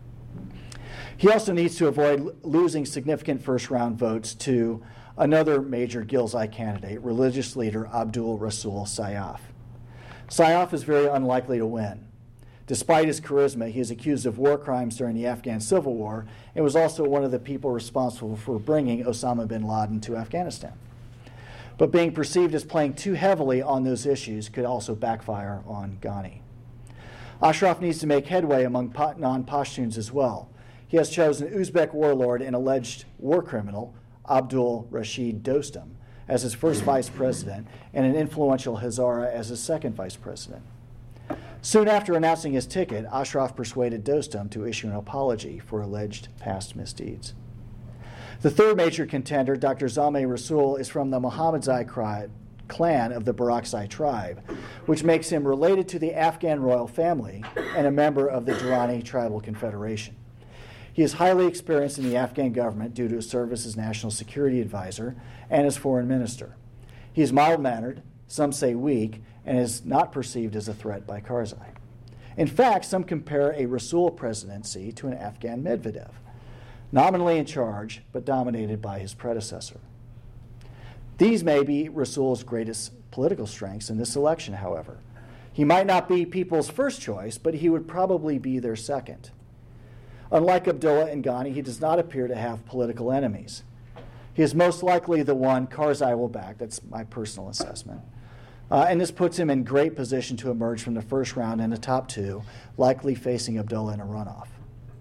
He also needs to avoid losing significant first-round votes to another major Ghilzai candidate, religious leader Abdul Rasul Sayyaf. Sayyaf is very unlikely to win. Despite his charisma, he is accused of war crimes during the Afghan Civil War and was also one of the people responsible for bringing Osama bin Laden to Afghanistan. But being perceived as playing too heavily on those issues could also backfire on Ghani. Ashraf needs to make headway among non-Pashtuns as well. He has chosen Uzbek warlord and alleged war criminal Abdul Rashid Dostum as his first vice president and an influential Hazara as his second vice president. Soon after announcing his ticket, Ashraf persuaded Dostum to issue an apology for alleged past misdeeds. The third major contender, Doctor Zalmay Rasul, is from the Mohammedzai clan of the Barakzai tribe, which makes him related to the Afghan royal family and a member of the Durrani Tribal Confederation. He is highly experienced in the Afghan government due to his service as national security advisor and as foreign minister. He is mild-mannered, some say weak, and is not perceived as a threat by Karzai. In fact, some compare a Rasul presidency to an Afghan Medvedev, nominally in charge but dominated by his predecessor. These may be Rasul's greatest political strengths in this election, however. He might not be people's first choice, but he would probably be their second. Unlike Abdullah and Ghani, he does not appear to have political enemies. He is most likely the one Karzai will back. That's my personal assessment. Uh, and this puts him in great position to emerge from the first round in the top two, likely facing Abdullah in a runoff.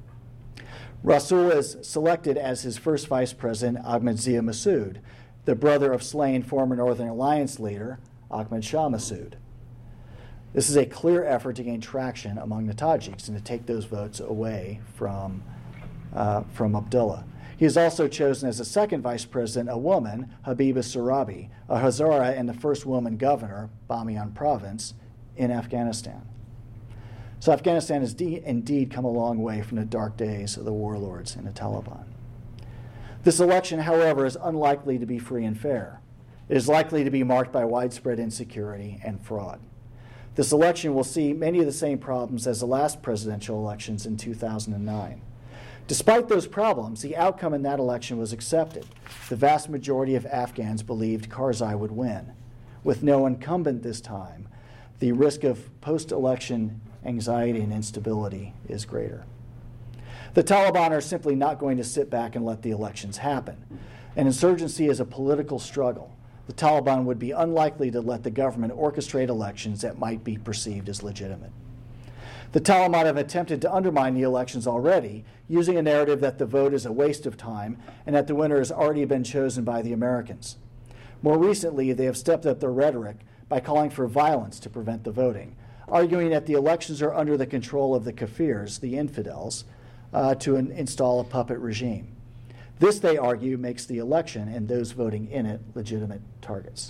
Rasul is selected as his first vice president, Ahmad Zia Massoud, the brother of slain former Northern Alliance leader, Ahmad Shah Massoud. This is a clear effort to gain traction among the Tajiks and to take those votes away from, uh, from Abdullah. He has also chosen as a second vice president a woman, Habiba Sarabi, a Hazara and the first woman governor, Bamiyan province, in Afghanistan. So Afghanistan has de- indeed come a long way from the dark days of the warlords and the Taliban. This election, however, is unlikely to be free and fair. It is likely to be marked by widespread insecurity and fraud. This election will see many of the same problems as the last presidential elections in two thousand nine. Despite those problems, the outcome in that election was accepted. The vast majority of Afghans believed Karzai would win. With no incumbent this time, the risk of post-election anxiety and instability is greater. The Taliban are simply not going to sit back and let the elections happen. An insurgency is a political struggle. The Taliban would be unlikely to let the government orchestrate elections that might be perceived as legitimate. The Taliban have attempted to undermine the elections already, using a narrative that the vote is a waste of time and that the winner has already been chosen by the Americans. More recently, they have stepped up their rhetoric by calling for violence to prevent the voting, arguing that the elections are under the control of the Kafirs, the infidels, uh, to in- install a puppet regime. This, they argue, makes the election and those voting in it legitimate targets.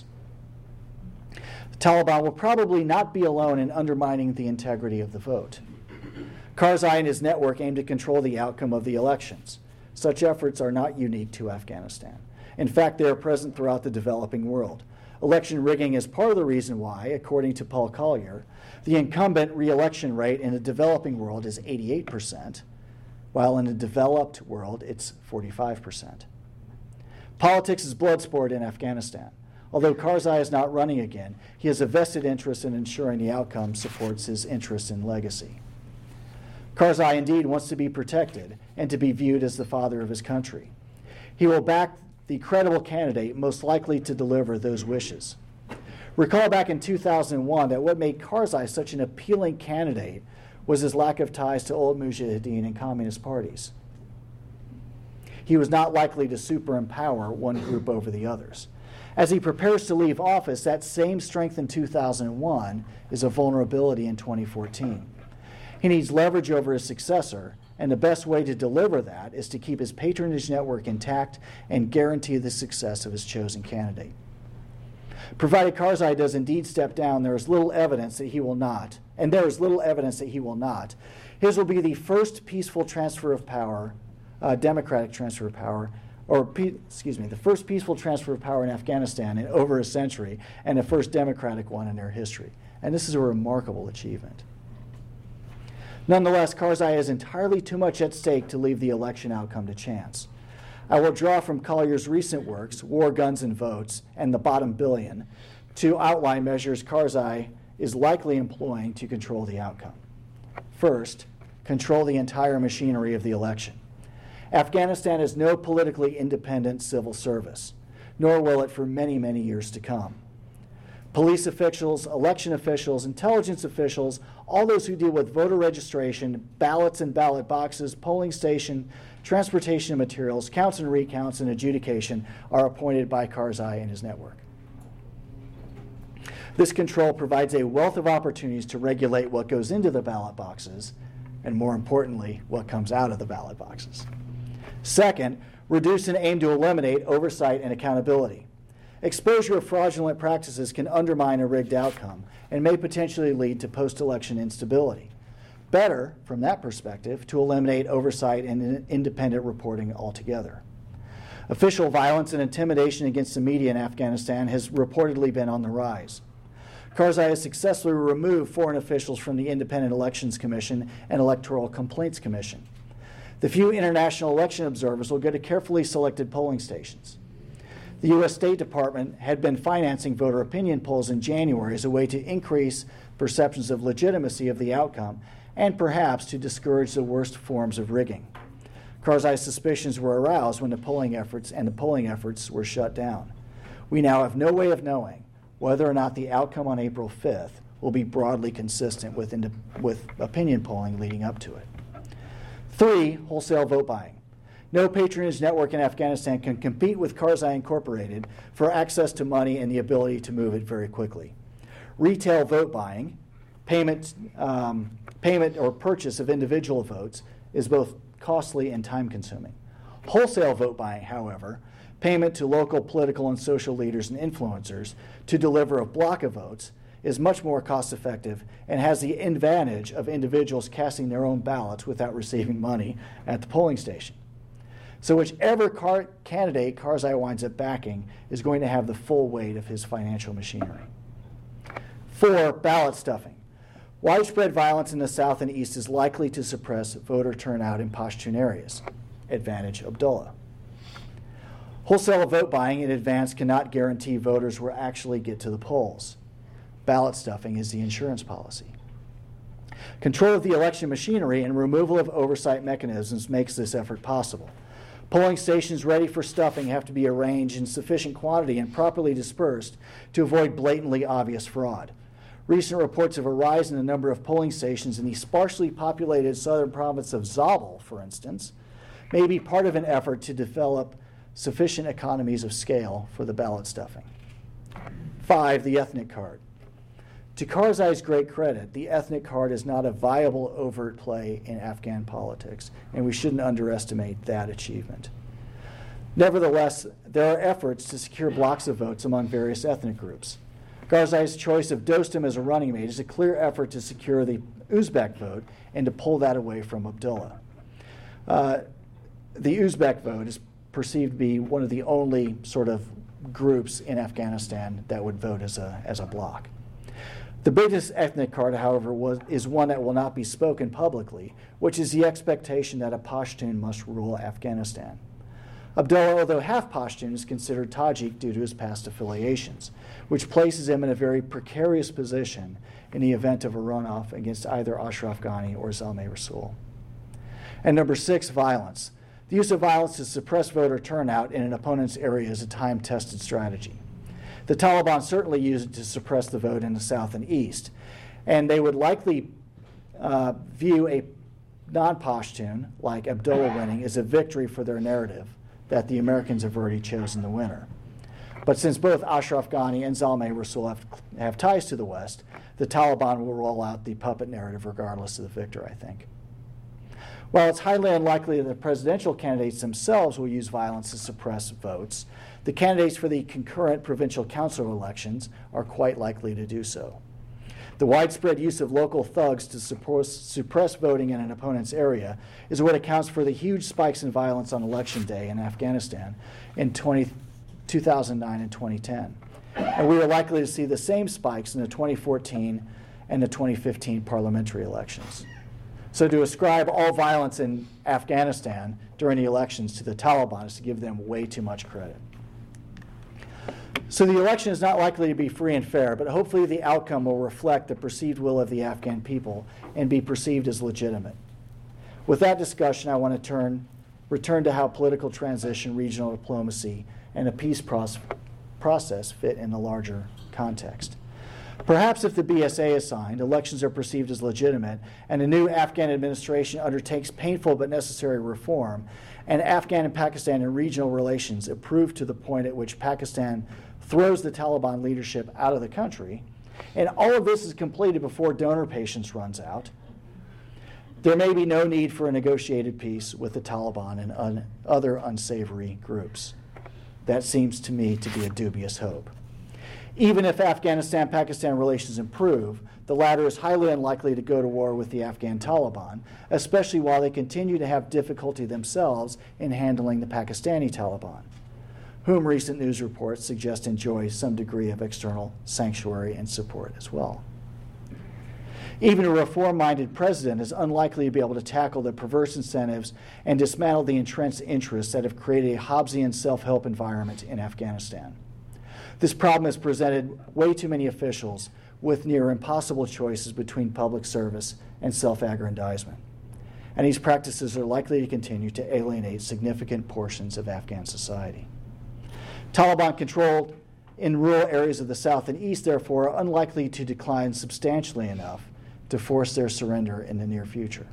The Taliban will probably not be alone in undermining the integrity of the vote. Karzai and his network aim to control the outcome of the elections. Such efforts are not unique to Afghanistan. In fact, they are present throughout the developing world. Election rigging is part of the reason why, according to Paul Collier, the incumbent re-election rate in the developing world is eighty-eight percent, while in the developed world it's forty-five percent. Politics is blood sport in Afghanistan. Although Karzai is not running again, he has a vested interest in ensuring the outcome supports his interest in legacy. Karzai indeed wants to be protected and to be viewed as the father of his country. He will back the credible candidate most likely to deliver those wishes. Recall back in two thousand one that what made Karzai such an appealing candidate was his lack of ties to old Mujahideen and communist parties. He was not likely to superempower one group over the others. As he prepares to leave office, that same strength in two thousand one is a vulnerability in twenty fourteen. He needs leverage over his successor, and the best way to deliver that is to keep his patronage network intact and guarantee the success of his chosen candidate. Provided Karzai does indeed step down, there is little evidence that he will not, and there is little evidence that he will not. His will be the first peaceful transfer of power, uh, democratic transfer of power, or, pe- excuse me, the first peaceful transfer of power in Afghanistan in over a century, and the first democratic one in their history. And this is a remarkable achievement. Nonetheless, Karzai has entirely too much at stake to leave the election outcome to chance. I will draw from Collier's recent works, War, Guns, and Votes, and The Bottom Billion, to outline measures Karzai is likely employing to control the outcome. First, control the entire machinery of the election. Afghanistan has no politically independent civil service, nor will it for many, many years to come. Police officials, election officials, intelligence officials, all those who deal with voter registration, ballots and ballot boxes, polling station, transportation of materials, counts and recounts, and adjudication are appointed by Karzai and his network. This control provides a wealth of opportunities to regulate what goes into the ballot boxes, and more importantly, what comes out of the ballot boxes. Second, reduce and aim to eliminate oversight and accountability. Exposure of fraudulent practices can undermine a rigged outcome and may potentially lead to post-election instability. Better, from that perspective, to eliminate oversight and independent reporting altogether. Official violence and intimidation against the media in Afghanistan has reportedly been on the rise. Karzai has successfully removed foreign officials from the Independent Elections Commission and Electoral Complaints Commission. The few international election observers will go to carefully selected polling stations. The U S State Department had been financing voter opinion polls in January as a way to increase perceptions of legitimacy of the outcome and perhaps to discourage the worst forms of rigging. Karzai's suspicions were aroused when the polling efforts and the polling efforts were shut down. We now have no way of knowing whether or not the outcome on April fifth will be broadly consistent with, ind- with opinion polling leading up to it. Three, wholesale vote buying. No patronage network in Afghanistan can compete with Karzai Incorporated for access to money and the ability to move it very quickly. Retail vote buying, payment, um, payment or purchase of individual votes is both costly and time-consuming. Wholesale vote buying, however, payment to local political and social leaders and influencers to deliver a block of votes is much more cost-effective and has the advantage of individuals casting their own ballots without receiving money at the polling station. So whichever car- candidate Karzai winds up backing is going to have the full weight of his financial machinery. Four, ballot stuffing. Widespread violence in the South and East is likely to suppress voter turnout in Pashtun areas. Advantage Abdullah. Wholesale vote buying in advance cannot guarantee voters will actually get to the polls. Ballot stuffing is the insurance policy. Control of the election machinery and removal of oversight mechanisms makes this effort possible. Polling stations ready for stuffing have to be arranged in sufficient quantity and properly dispersed to avoid blatantly obvious fraud. Recent reports of a rise in the number of polling stations in the sparsely populated southern province of Zabul, for instance, may be part of an effort to develop sufficient economies of scale for the ballot stuffing. Five, the ethnic card. To Karzai's great credit, the ethnic card is not a viable overt play in Afghan politics, and we shouldn't underestimate that achievement. Nevertheless, there are efforts to secure blocks of votes among various ethnic groups. Karzai's choice of Dostum as a running mate is a clear effort to secure the Uzbek vote and to pull that away from Abdullah. Uh, the Uzbek vote is perceived to be one of the only sort of groups in Afghanistan that would vote as a, as a bloc. The biggest ethnic card, however, was, is one that will not be spoken publicly, which is the expectation that a Pashtun must rule Afghanistan. Abdullah, although half Pashtun, is considered Tajik due to his past affiliations, which places him in a very precarious position in the event of a runoff against either Ashraf Ghani or Zalmay Rasool. And number six, violence. The use of violence to suppress voter turnout in an opponent's area is a time-tested strategy. The Taliban certainly use it to suppress the vote in the south and east, and they would likely uh, view a non-Pashtun like Abdullah winning as a victory for their narrative that the Americans have already chosen the winner. But since both Ashraf Ghani and Zalmay Rasool have, have ties to the West, the Taliban will roll out the puppet narrative regardless of the victor, I think. While it's highly unlikely that the presidential candidates themselves will use violence to suppress votes, the candidates for the concurrent provincial council elections are quite likely to do so. The widespread use of local thugs to suppress, suppress voting in an opponent's area is what accounts for the huge spikes in violence on election day in Afghanistan in two thousand nine and twenty ten. And we are likely to see the same spikes in the twenty fourteen and the twenty fifteen parliamentary elections. So to ascribe all violence in Afghanistan during the elections to the Taliban is to give them way too much credit. So the election is not likely to be free and fair, but hopefully the outcome will reflect the perceived will of the Afghan people and be perceived as legitimate. With that discussion, I want to turn, return to how political transition, regional diplomacy, and a peace pros- process fit in the larger context. Perhaps if the B S A is signed, elections are perceived as legitimate, and a new Afghan administration undertakes painful but necessary reform, and Afghan and Pakistan and regional relations improve to the point at which Pakistan throws the Taliban leadership out of the country, and all of this is completed before donor patience runs out, there may be no need for a negotiated peace with the Taliban and un- other unsavory groups. That seems to me to be a dubious hope. Even if Afghanistan-Pakistan relations improve, the latter is highly unlikely to go to war with the Afghan Taliban, especially while they continue to have difficulty themselves in handling the Pakistani Taliban, whom recent news reports suggest enjoy some degree of external sanctuary and support as well. Even a reform-minded president is unlikely to be able to tackle the perverse incentives and dismantle the entrenched interests that have created a Hobbesian self-help environment in Afghanistan. This problem has presented way too many officials with near impossible choices between public service and self-aggrandizement. And these practices are likely to continue to alienate significant portions of Afghan society. Taliban control in rural areas of the south and east, therefore, are unlikely to decline substantially enough to force their surrender in the near future.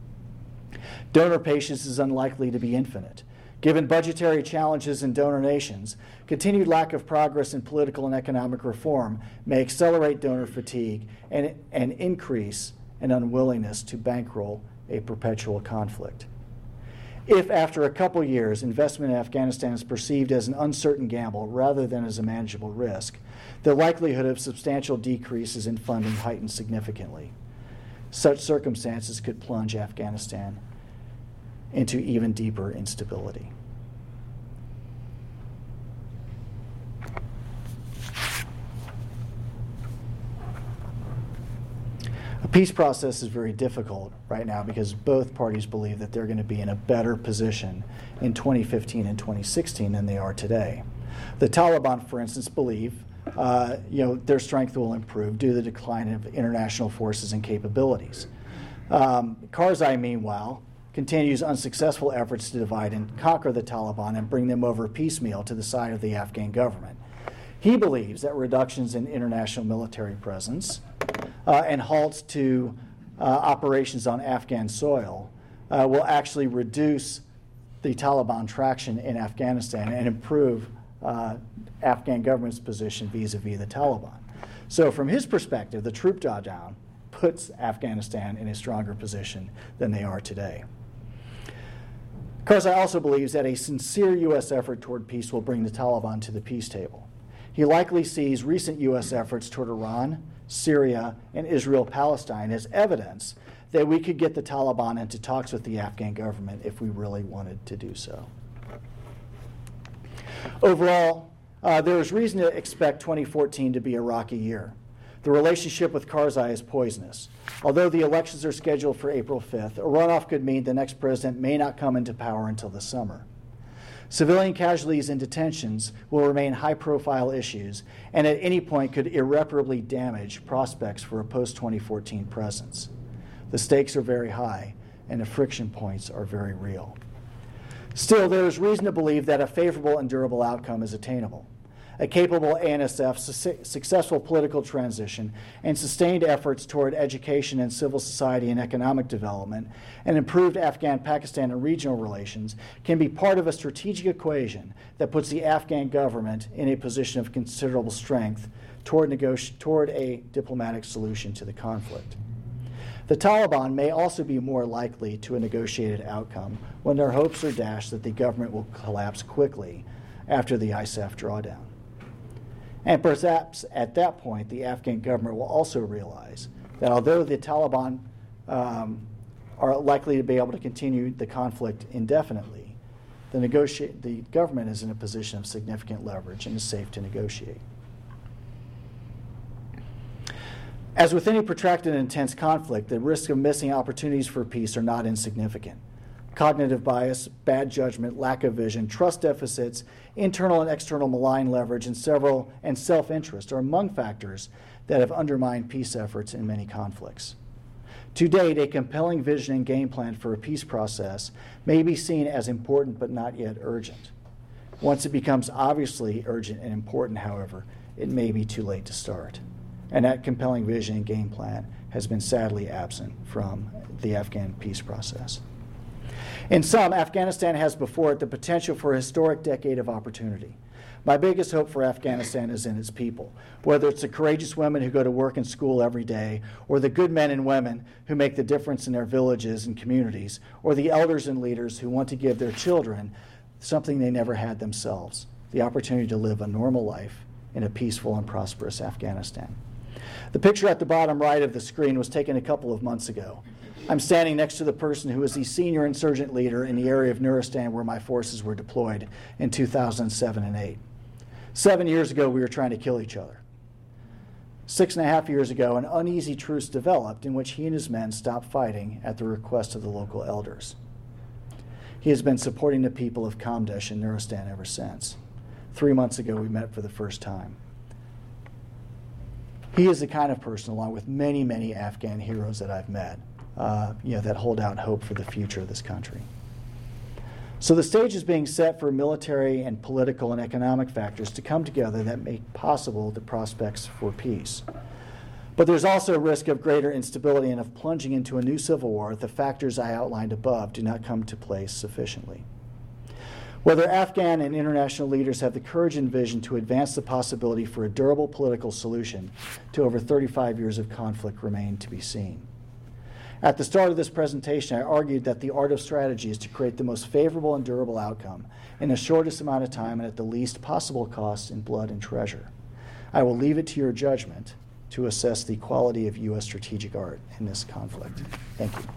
Donor patience is unlikely to be infinite. Given budgetary challenges in donor nations, continued lack of progress in political and economic reform may accelerate donor fatigue and, and increase an unwillingness to bankroll a perpetual conflict. If, after a couple years, investment in Afghanistan is perceived as an uncertain gamble rather than as a manageable risk, the likelihood of substantial decreases in funding heightens significantly. Such circumstances could plunge Afghanistan into even deeper instability. A peace process is very difficult right now because both parties believe that they're going to be in a better position in twenty fifteen and twenty sixteen than they are today. The Taliban, for instance, believe uh, you know, their strength will improve due to the decline of international forces and capabilities. Um, Karzai, meanwhile, continues unsuccessful efforts to divide and conquer the Taliban and bring them over piecemeal to the side of the Afghan government. He believes that reductions in international military presence uh, and halts to uh, operations on Afghan soil uh, will actually reduce the Taliban traction in Afghanistan and improve uh, Afghan government's position vis-a-vis the Taliban. So from his perspective, the troop drawdown puts Afghanistan in a stronger position than they are today. Karzai also believes that a sincere U S effort toward peace will bring the Taliban to the peace table. He likely sees recent U S efforts toward Iran, Syria, and Israel-Palestine as evidence that we could get the Taliban into talks with the Afghan government if we really wanted to do so. Overall, uh, there is reason to expect twenty fourteen to be a rocky year. The relationship with Karzai is poisonous. Although the elections are scheduled for April fifth, a runoff could mean the next president may not come into power until the summer. Civilian casualties and detentions will remain high-profile issues and at any point could irreparably damage prospects for a post twenty fourteen presence. The stakes are very high and the friction points are very real. Still, there is reason to believe that a favorable and durable outcome is attainable. A capable A N S F, su- successful political transition, and sustained efforts toward education and civil society and economic development, and improved Afghan-Pakistan and regional relations can be part of a strategic equation that puts the Afghan government in a position of considerable strength toward, negoti- toward a diplomatic solution to the conflict. The Taliban may also be more likely to a negotiated outcome when their hopes are dashed that the government will collapse quickly after the I S A F drawdown. And perhaps at that point, the Afghan government will also realize that although the Taliban um, are likely to be able to continue the conflict indefinitely, the, negoti- the government is in a position of significant leverage and is safe to negotiate. As with any protracted and intense conflict, the risk of missing opportunities for peace are not insignificant. Cognitive bias, bad judgment, lack of vision, trust deficits, internal and external malign leverage, and several and self-interest are among factors that have undermined peace efforts in many conflicts. To date, a compelling vision and game plan for a peace process may be seen as important but not yet urgent. Once it becomes obviously urgent and important, however, it may be too late to start. And that compelling vision and game plan has been sadly absent from the Afghan peace process. In sum, Afghanistan has before it the potential for a historic decade of opportunity. My biggest hope for Afghanistan is in its people, whether it's the courageous women who go to work and school every day, or the good men and women who make the difference in their villages and communities, or the elders and leaders who want to give their children something they never had themselves, the opportunity to live a normal life in a peaceful and prosperous Afghanistan. The picture at the bottom right of the screen was taken a couple of months ago. I'm standing next to the person who was the senior insurgent leader in the area of Nuristan where my forces were deployed in two thousand seven and eight. Seven years ago, we were trying to kill each other. Six and a half years ago, an uneasy truce developed in which he and his men stopped fighting at the request of the local elders. He has been supporting the people of Kamdesh and Nuristan ever since. Three months ago, we met for the first time. He is the kind of person, along with many, many Afghan heroes that I've met, uh, you know, that hold out hope for the future of this country. So the stage is being set for military and political and economic factors to come together that make possible the prospects for peace. But there's also a risk of greater instability and of plunging into a new civil war if the factors I outlined above do not come to place sufficiently. Whether Afghan and international leaders have the courage and vision to advance the possibility for a durable political solution to over thirty-five years of conflict remain to be seen. At the start of this presentation, I argued that the art of strategy is to create the most favorable and durable outcome in the shortest amount of time and at the least possible cost in blood and treasure. I will leave it to your judgment to assess the quality of U S strategic art in this conflict. Thank you.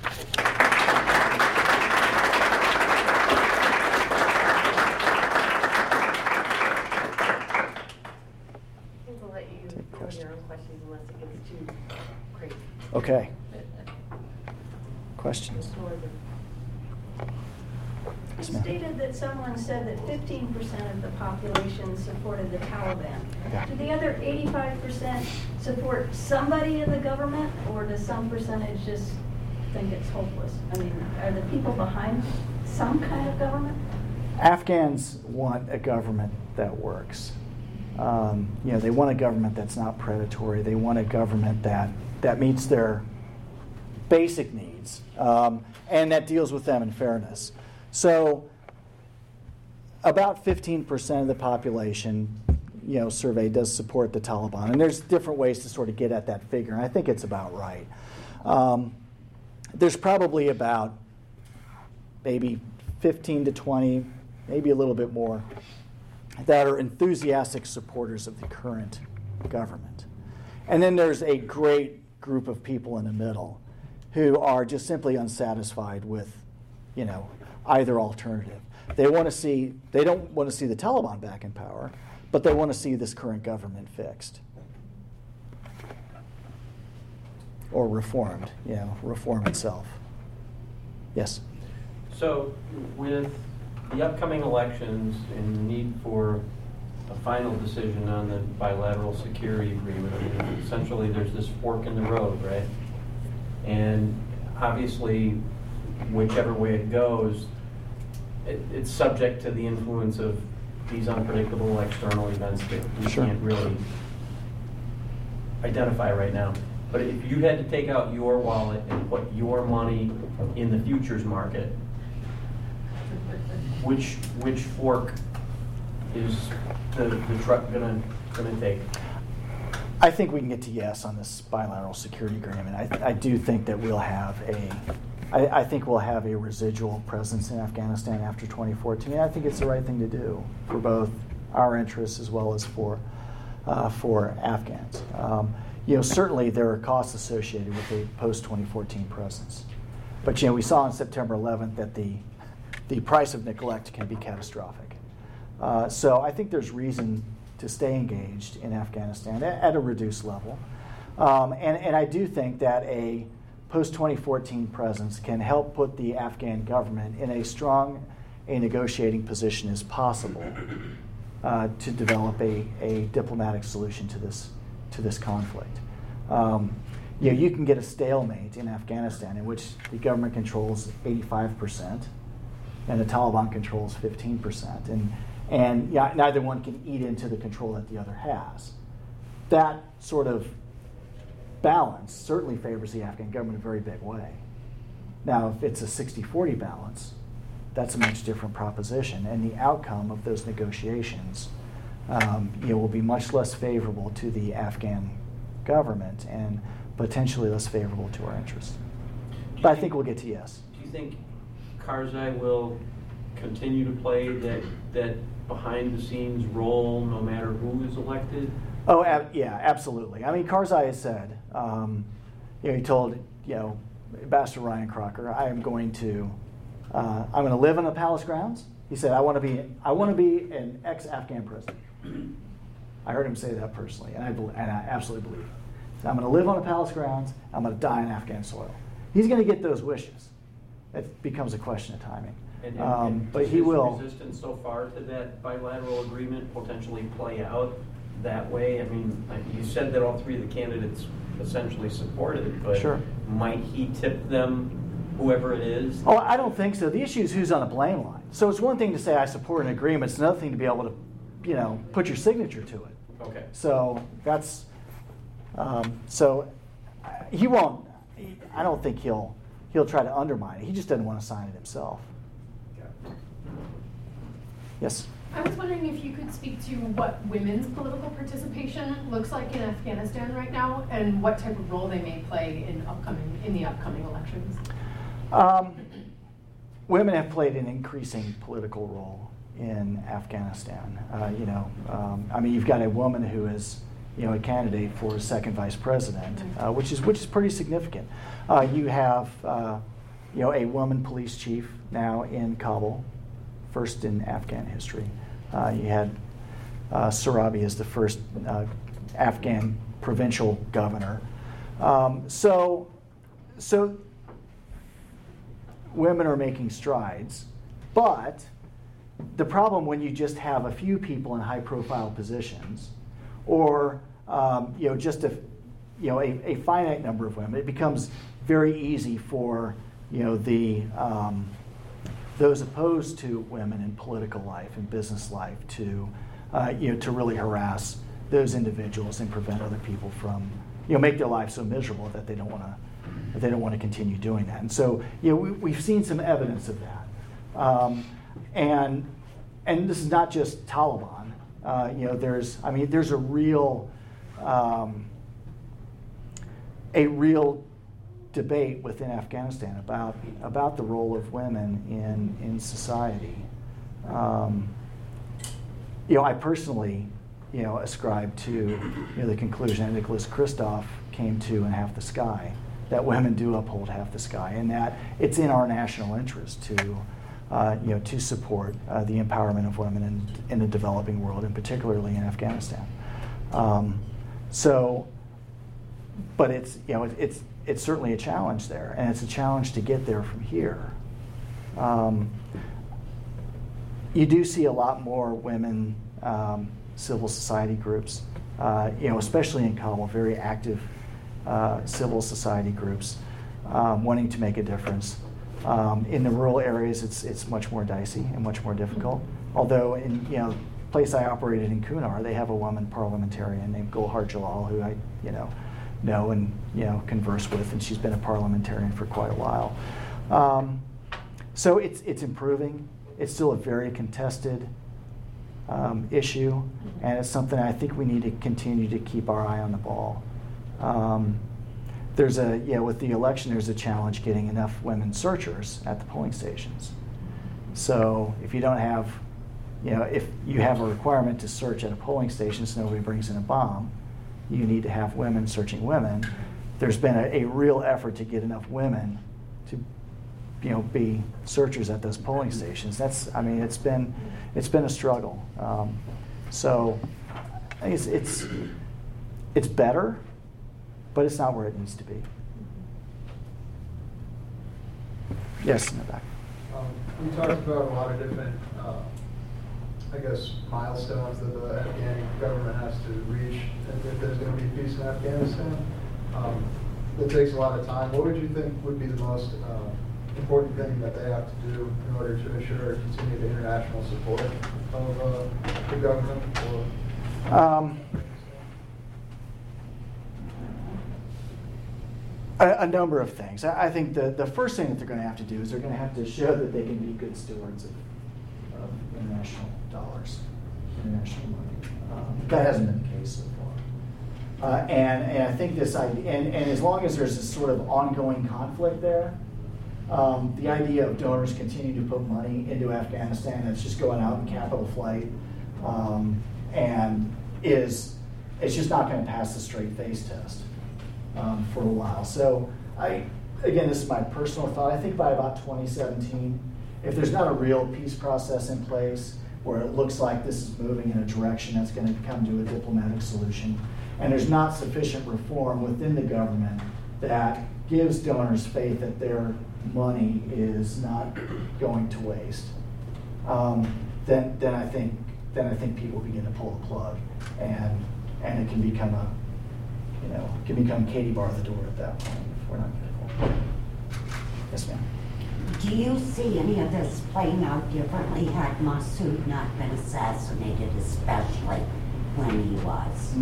We'll let you do your own questions unless it gets too crazy. Okay. Questions? You stated that someone said that fifteen percent of the population supported the Taliban. Yeah. Do the other eighty-five percent support somebody in the government, or does some percentage just think it's hopeless? I mean, are the people behind some kind of government? Afghans want a government that works. Um, you know, they want a government that's not predatory. They want a government that, that meets their basic needs um, and that deals with them in fairness. So about fifteen percent of the population, you know, surveyed does support the Taliban. And there's different ways to sort of get at that figure, and I think it's about right. Um, there's probably about maybe fifteen to twenty, maybe a little bit more, that are enthusiastic supporters of the current government. And then there's a great group of people in the middle who are just simply unsatisfied with, you know, either alternative. They want to see, they don't want to see the Taliban back in power, but they want to see this current government fixed. Or reformed, you know, reform itself. Yes? So with the upcoming elections and the need for a final decision on the bilateral security agreement, I mean, essentially there's this fork in the road, right? And obviously, whichever way it goes, it, it's subject to the influence of these unpredictable external events that we Sure. can't really identify right now. But if you had to take out your wallet and put your money in the futures market, which which fork is the, the truck gonna gonna take? I think we can get to yes on this bilateral security agreement. I, I do think that we'll have a, I, I think we'll have a residual presence in Afghanistan after twenty fourteen. I think it's the right thing to do for both our interests as well as for uh, for Afghans. Um, you know, certainly there are costs associated with a post twenty fourteen presence, but you know, we saw on September eleventh that the the price of neglect can be catastrophic. Uh, so I think there's reason to stay engaged in Afghanistan at, at a reduced level. Um, and, and I do think that a post twenty fourteen presence can help put the Afghan government in a strong a negotiating position as possible uh, to develop a, a diplomatic solution to this, to this conflict. Um, you know, you can get a stalemate in Afghanistan in which the government controls eighty-five percent and the Taliban controls fifteen percent. And, and yeah, neither one can eat into the control that the other has. That sort of balance certainly favors the Afghan government in a very big way. Now, if it's a sixty forty balance, that's a much different proposition, and the outcome of those negotiations um, you know, will be much less favorable to the Afghan government and potentially less favorable to our interests. But I think we'll get to yes. Do you think Karzai will continue to play that that behind-the-scenes role no matter who is elected? Oh, ab- yeah, absolutely. I mean, Karzai has said, um, you know, he told, you know, Ambassador Ryan Crocker, I am going to, uh, I'm going to live in the palace grounds. He said, I want to be, I want to be an ex-Afghan president. I heard him say that personally, and I, be- and I absolutely believe it. He said, I'm going to live on the palace grounds. I'm going to die on Afghan soil. He's going to get those wishes. It becomes a question of timing. And, and, um, and but does he his will. resistance so far to that bilateral agreement potentially play out that way? I mean, like you said that all three of the candidates essentially supported it, but Sure. might he tip them, whoever it is? Oh, I don't think so. The issue is who's on the blame line. So it's one thing to say I support an agreement. It's another thing to be able to, you know, put your signature to it. Okay. So that's, um, so uh, he won't. He, I don't think he'll he'll try to undermine it. He just doesn't want to sign it himself. Yes. I was wondering if you could speak to what women's political participation looks like in Afghanistan right now, and what type of role they may play in upcoming in the upcoming elections. Um, women have played an increasing political role in Afghanistan. Uh, you know, um, I mean, you've got a woman who is, you know, a candidate for second vice president, uh, which is which is pretty significant. Uh, you have, uh, you know, a woman police chief now in Kabul, first in Afghan history. Uh, you had uh, Sarabi as the first uh, Afghan provincial governor. Um, so, so women are making strides, but the problem when you just have a few people in high-profile positions, or um, you know, just a you know a, a finite number of women, it becomes very easy for you know the um, those opposed to women in political life and business life to, uh, you know, to really harass those individuals and prevent other people from, you know, make their lives so miserable that they don't want to, that they don't want to continue doing that. And so, you know, we, we've seen some evidence of that. Um, and and this is not just Taliban. Uh, you know, there's, I mean, there's a real, um, a real debate within Afghanistan about about the role of women in in society. Um, you know, I personally, you know, ascribe to you know the conclusion that Nicholas Kristof came to in Half the Sky, that women do uphold half the sky, and that it's in our national interest to, uh, you know, to support uh, the empowerment of women in, in the developing world, and particularly in Afghanistan. Um, so, but it's you know it's it's certainly a challenge there, and it's a challenge to get there from here. Um, you do see a lot more women um, civil society groups, uh, you know, especially in Kabul, very active uh, civil society groups um, wanting to make a difference. Um, in the rural areas, it's it's much more dicey and much more difficult. Although in you know, place I operated in Kunar, they have a woman parliamentarian named Gulhar Jalal, who I you know know and you know converse with, and she's been a parliamentarian for quite a while. Um, so it's it's improving. It's still a very contested um, issue, and it's something I think we need to continue to keep our eye on the ball. Um, there's a yeah with the election, there's a challenge getting enough women searchers at the polling stations. So if you don't have, you know, if you have a requirement to search at a polling station so nobody brings in a bomb, you need to have women searching women. There's been a, a real effort to get enough women to, you know, be searchers at those polling stations. That's, I mean, it's been, it's been a struggle. Um, so I think it's, it's, it's better, but it's not where it needs to be. Yes, in the back. Um, we talked about a lot of different, uh, I guess, milestones that the Afghan government has to reach if, if there's going to be peace in Afghanistan. Um, that takes a lot of time. What would you think would be the most uh, important thing that they have to do in order to ensure continued international support of uh, the government? Or um, a, a number of things. I, I think the, the first thing that they're going to have to do is they're going to have to show that they can be good stewards of, of international dollars, international money. Um, that hasn't been the case so far. Uh, and, and I think this idea, and, and as long as there's this sort of ongoing conflict there, um, the idea of donors continuing to put money into Afghanistan that's just going out in capital flight um, and is it's just not going to pass the straight face test um, for a while. So I, again, this is my personal thought. I think by about twenty seventeen, if there's not a real peace process in place where it looks like this is moving in a direction that's going to come to a diplomatic solution, and there's not sufficient reform within the government that gives donors faith that their money is not going to waste, um, then then I think then I think people begin to pull the plug, and and it can become a you know it can become Katie bar the door at that point if we're not careful. Yes, ma'am. Do you see any of this playing out differently had Massoud not been assassinated, especially when he was?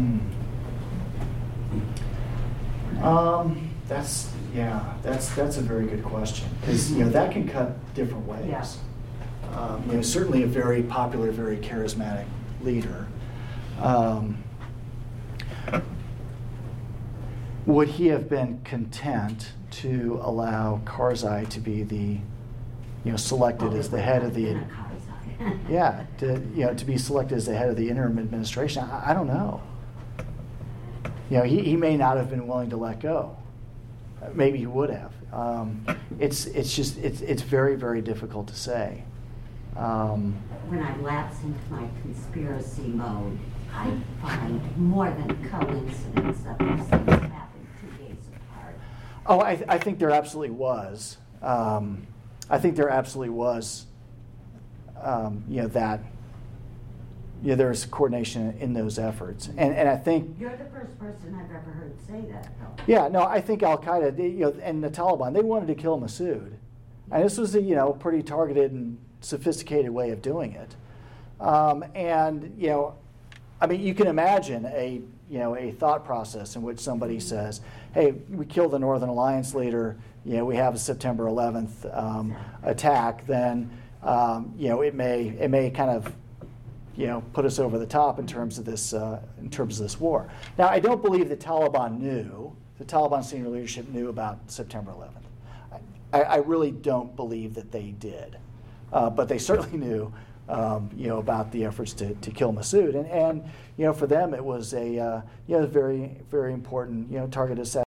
Mm. Um, that's yeah, that's that's a very good question, because you know that can cut different ways. Yeah. Um, you know, certainly a very popular, very charismatic leader. Um, would he have been content to allow Karzai to be the, you know, selected as the head of the, yeah, to, you know, to be selected as the head of the interim administration? I, I don't know. You know, he, he may not have been willing to let go. Maybe he would have. Um, it's it's just it's it's very very difficult to say. Um, when I lapse into my conspiracy mode, I find more than coincidence that these things happen two days apart. Oh, I, I think there absolutely was. Um, I think there absolutely was. Um, you know that. Yeah, there's coordination in those efforts, and and I think you're the first person I've ever heard say that, though. Yeah, no, I think Al Qaeda, they, you know, and the Taliban, they wanted to kill Massoud, and this was a you know pretty targeted and sophisticated way of doing it, um, and you know, I mean, you can imagine a you know a thought process in which somebody says, "Hey, we killed the Northern Alliance leader. You know, we have a September eleventh um, attack. Then um, you know, it may it may kind of, you know, put us over the top in terms of this uh, in terms of this war. Now, I don't believe the Taliban knew, the Taliban senior leadership knew about September eleventh. I, I really don't believe that they did, uh, but they certainly knew, um, you know, about the efforts to, to kill Masood, and and you know, for them it was a uh, you know very very important you know target assessment.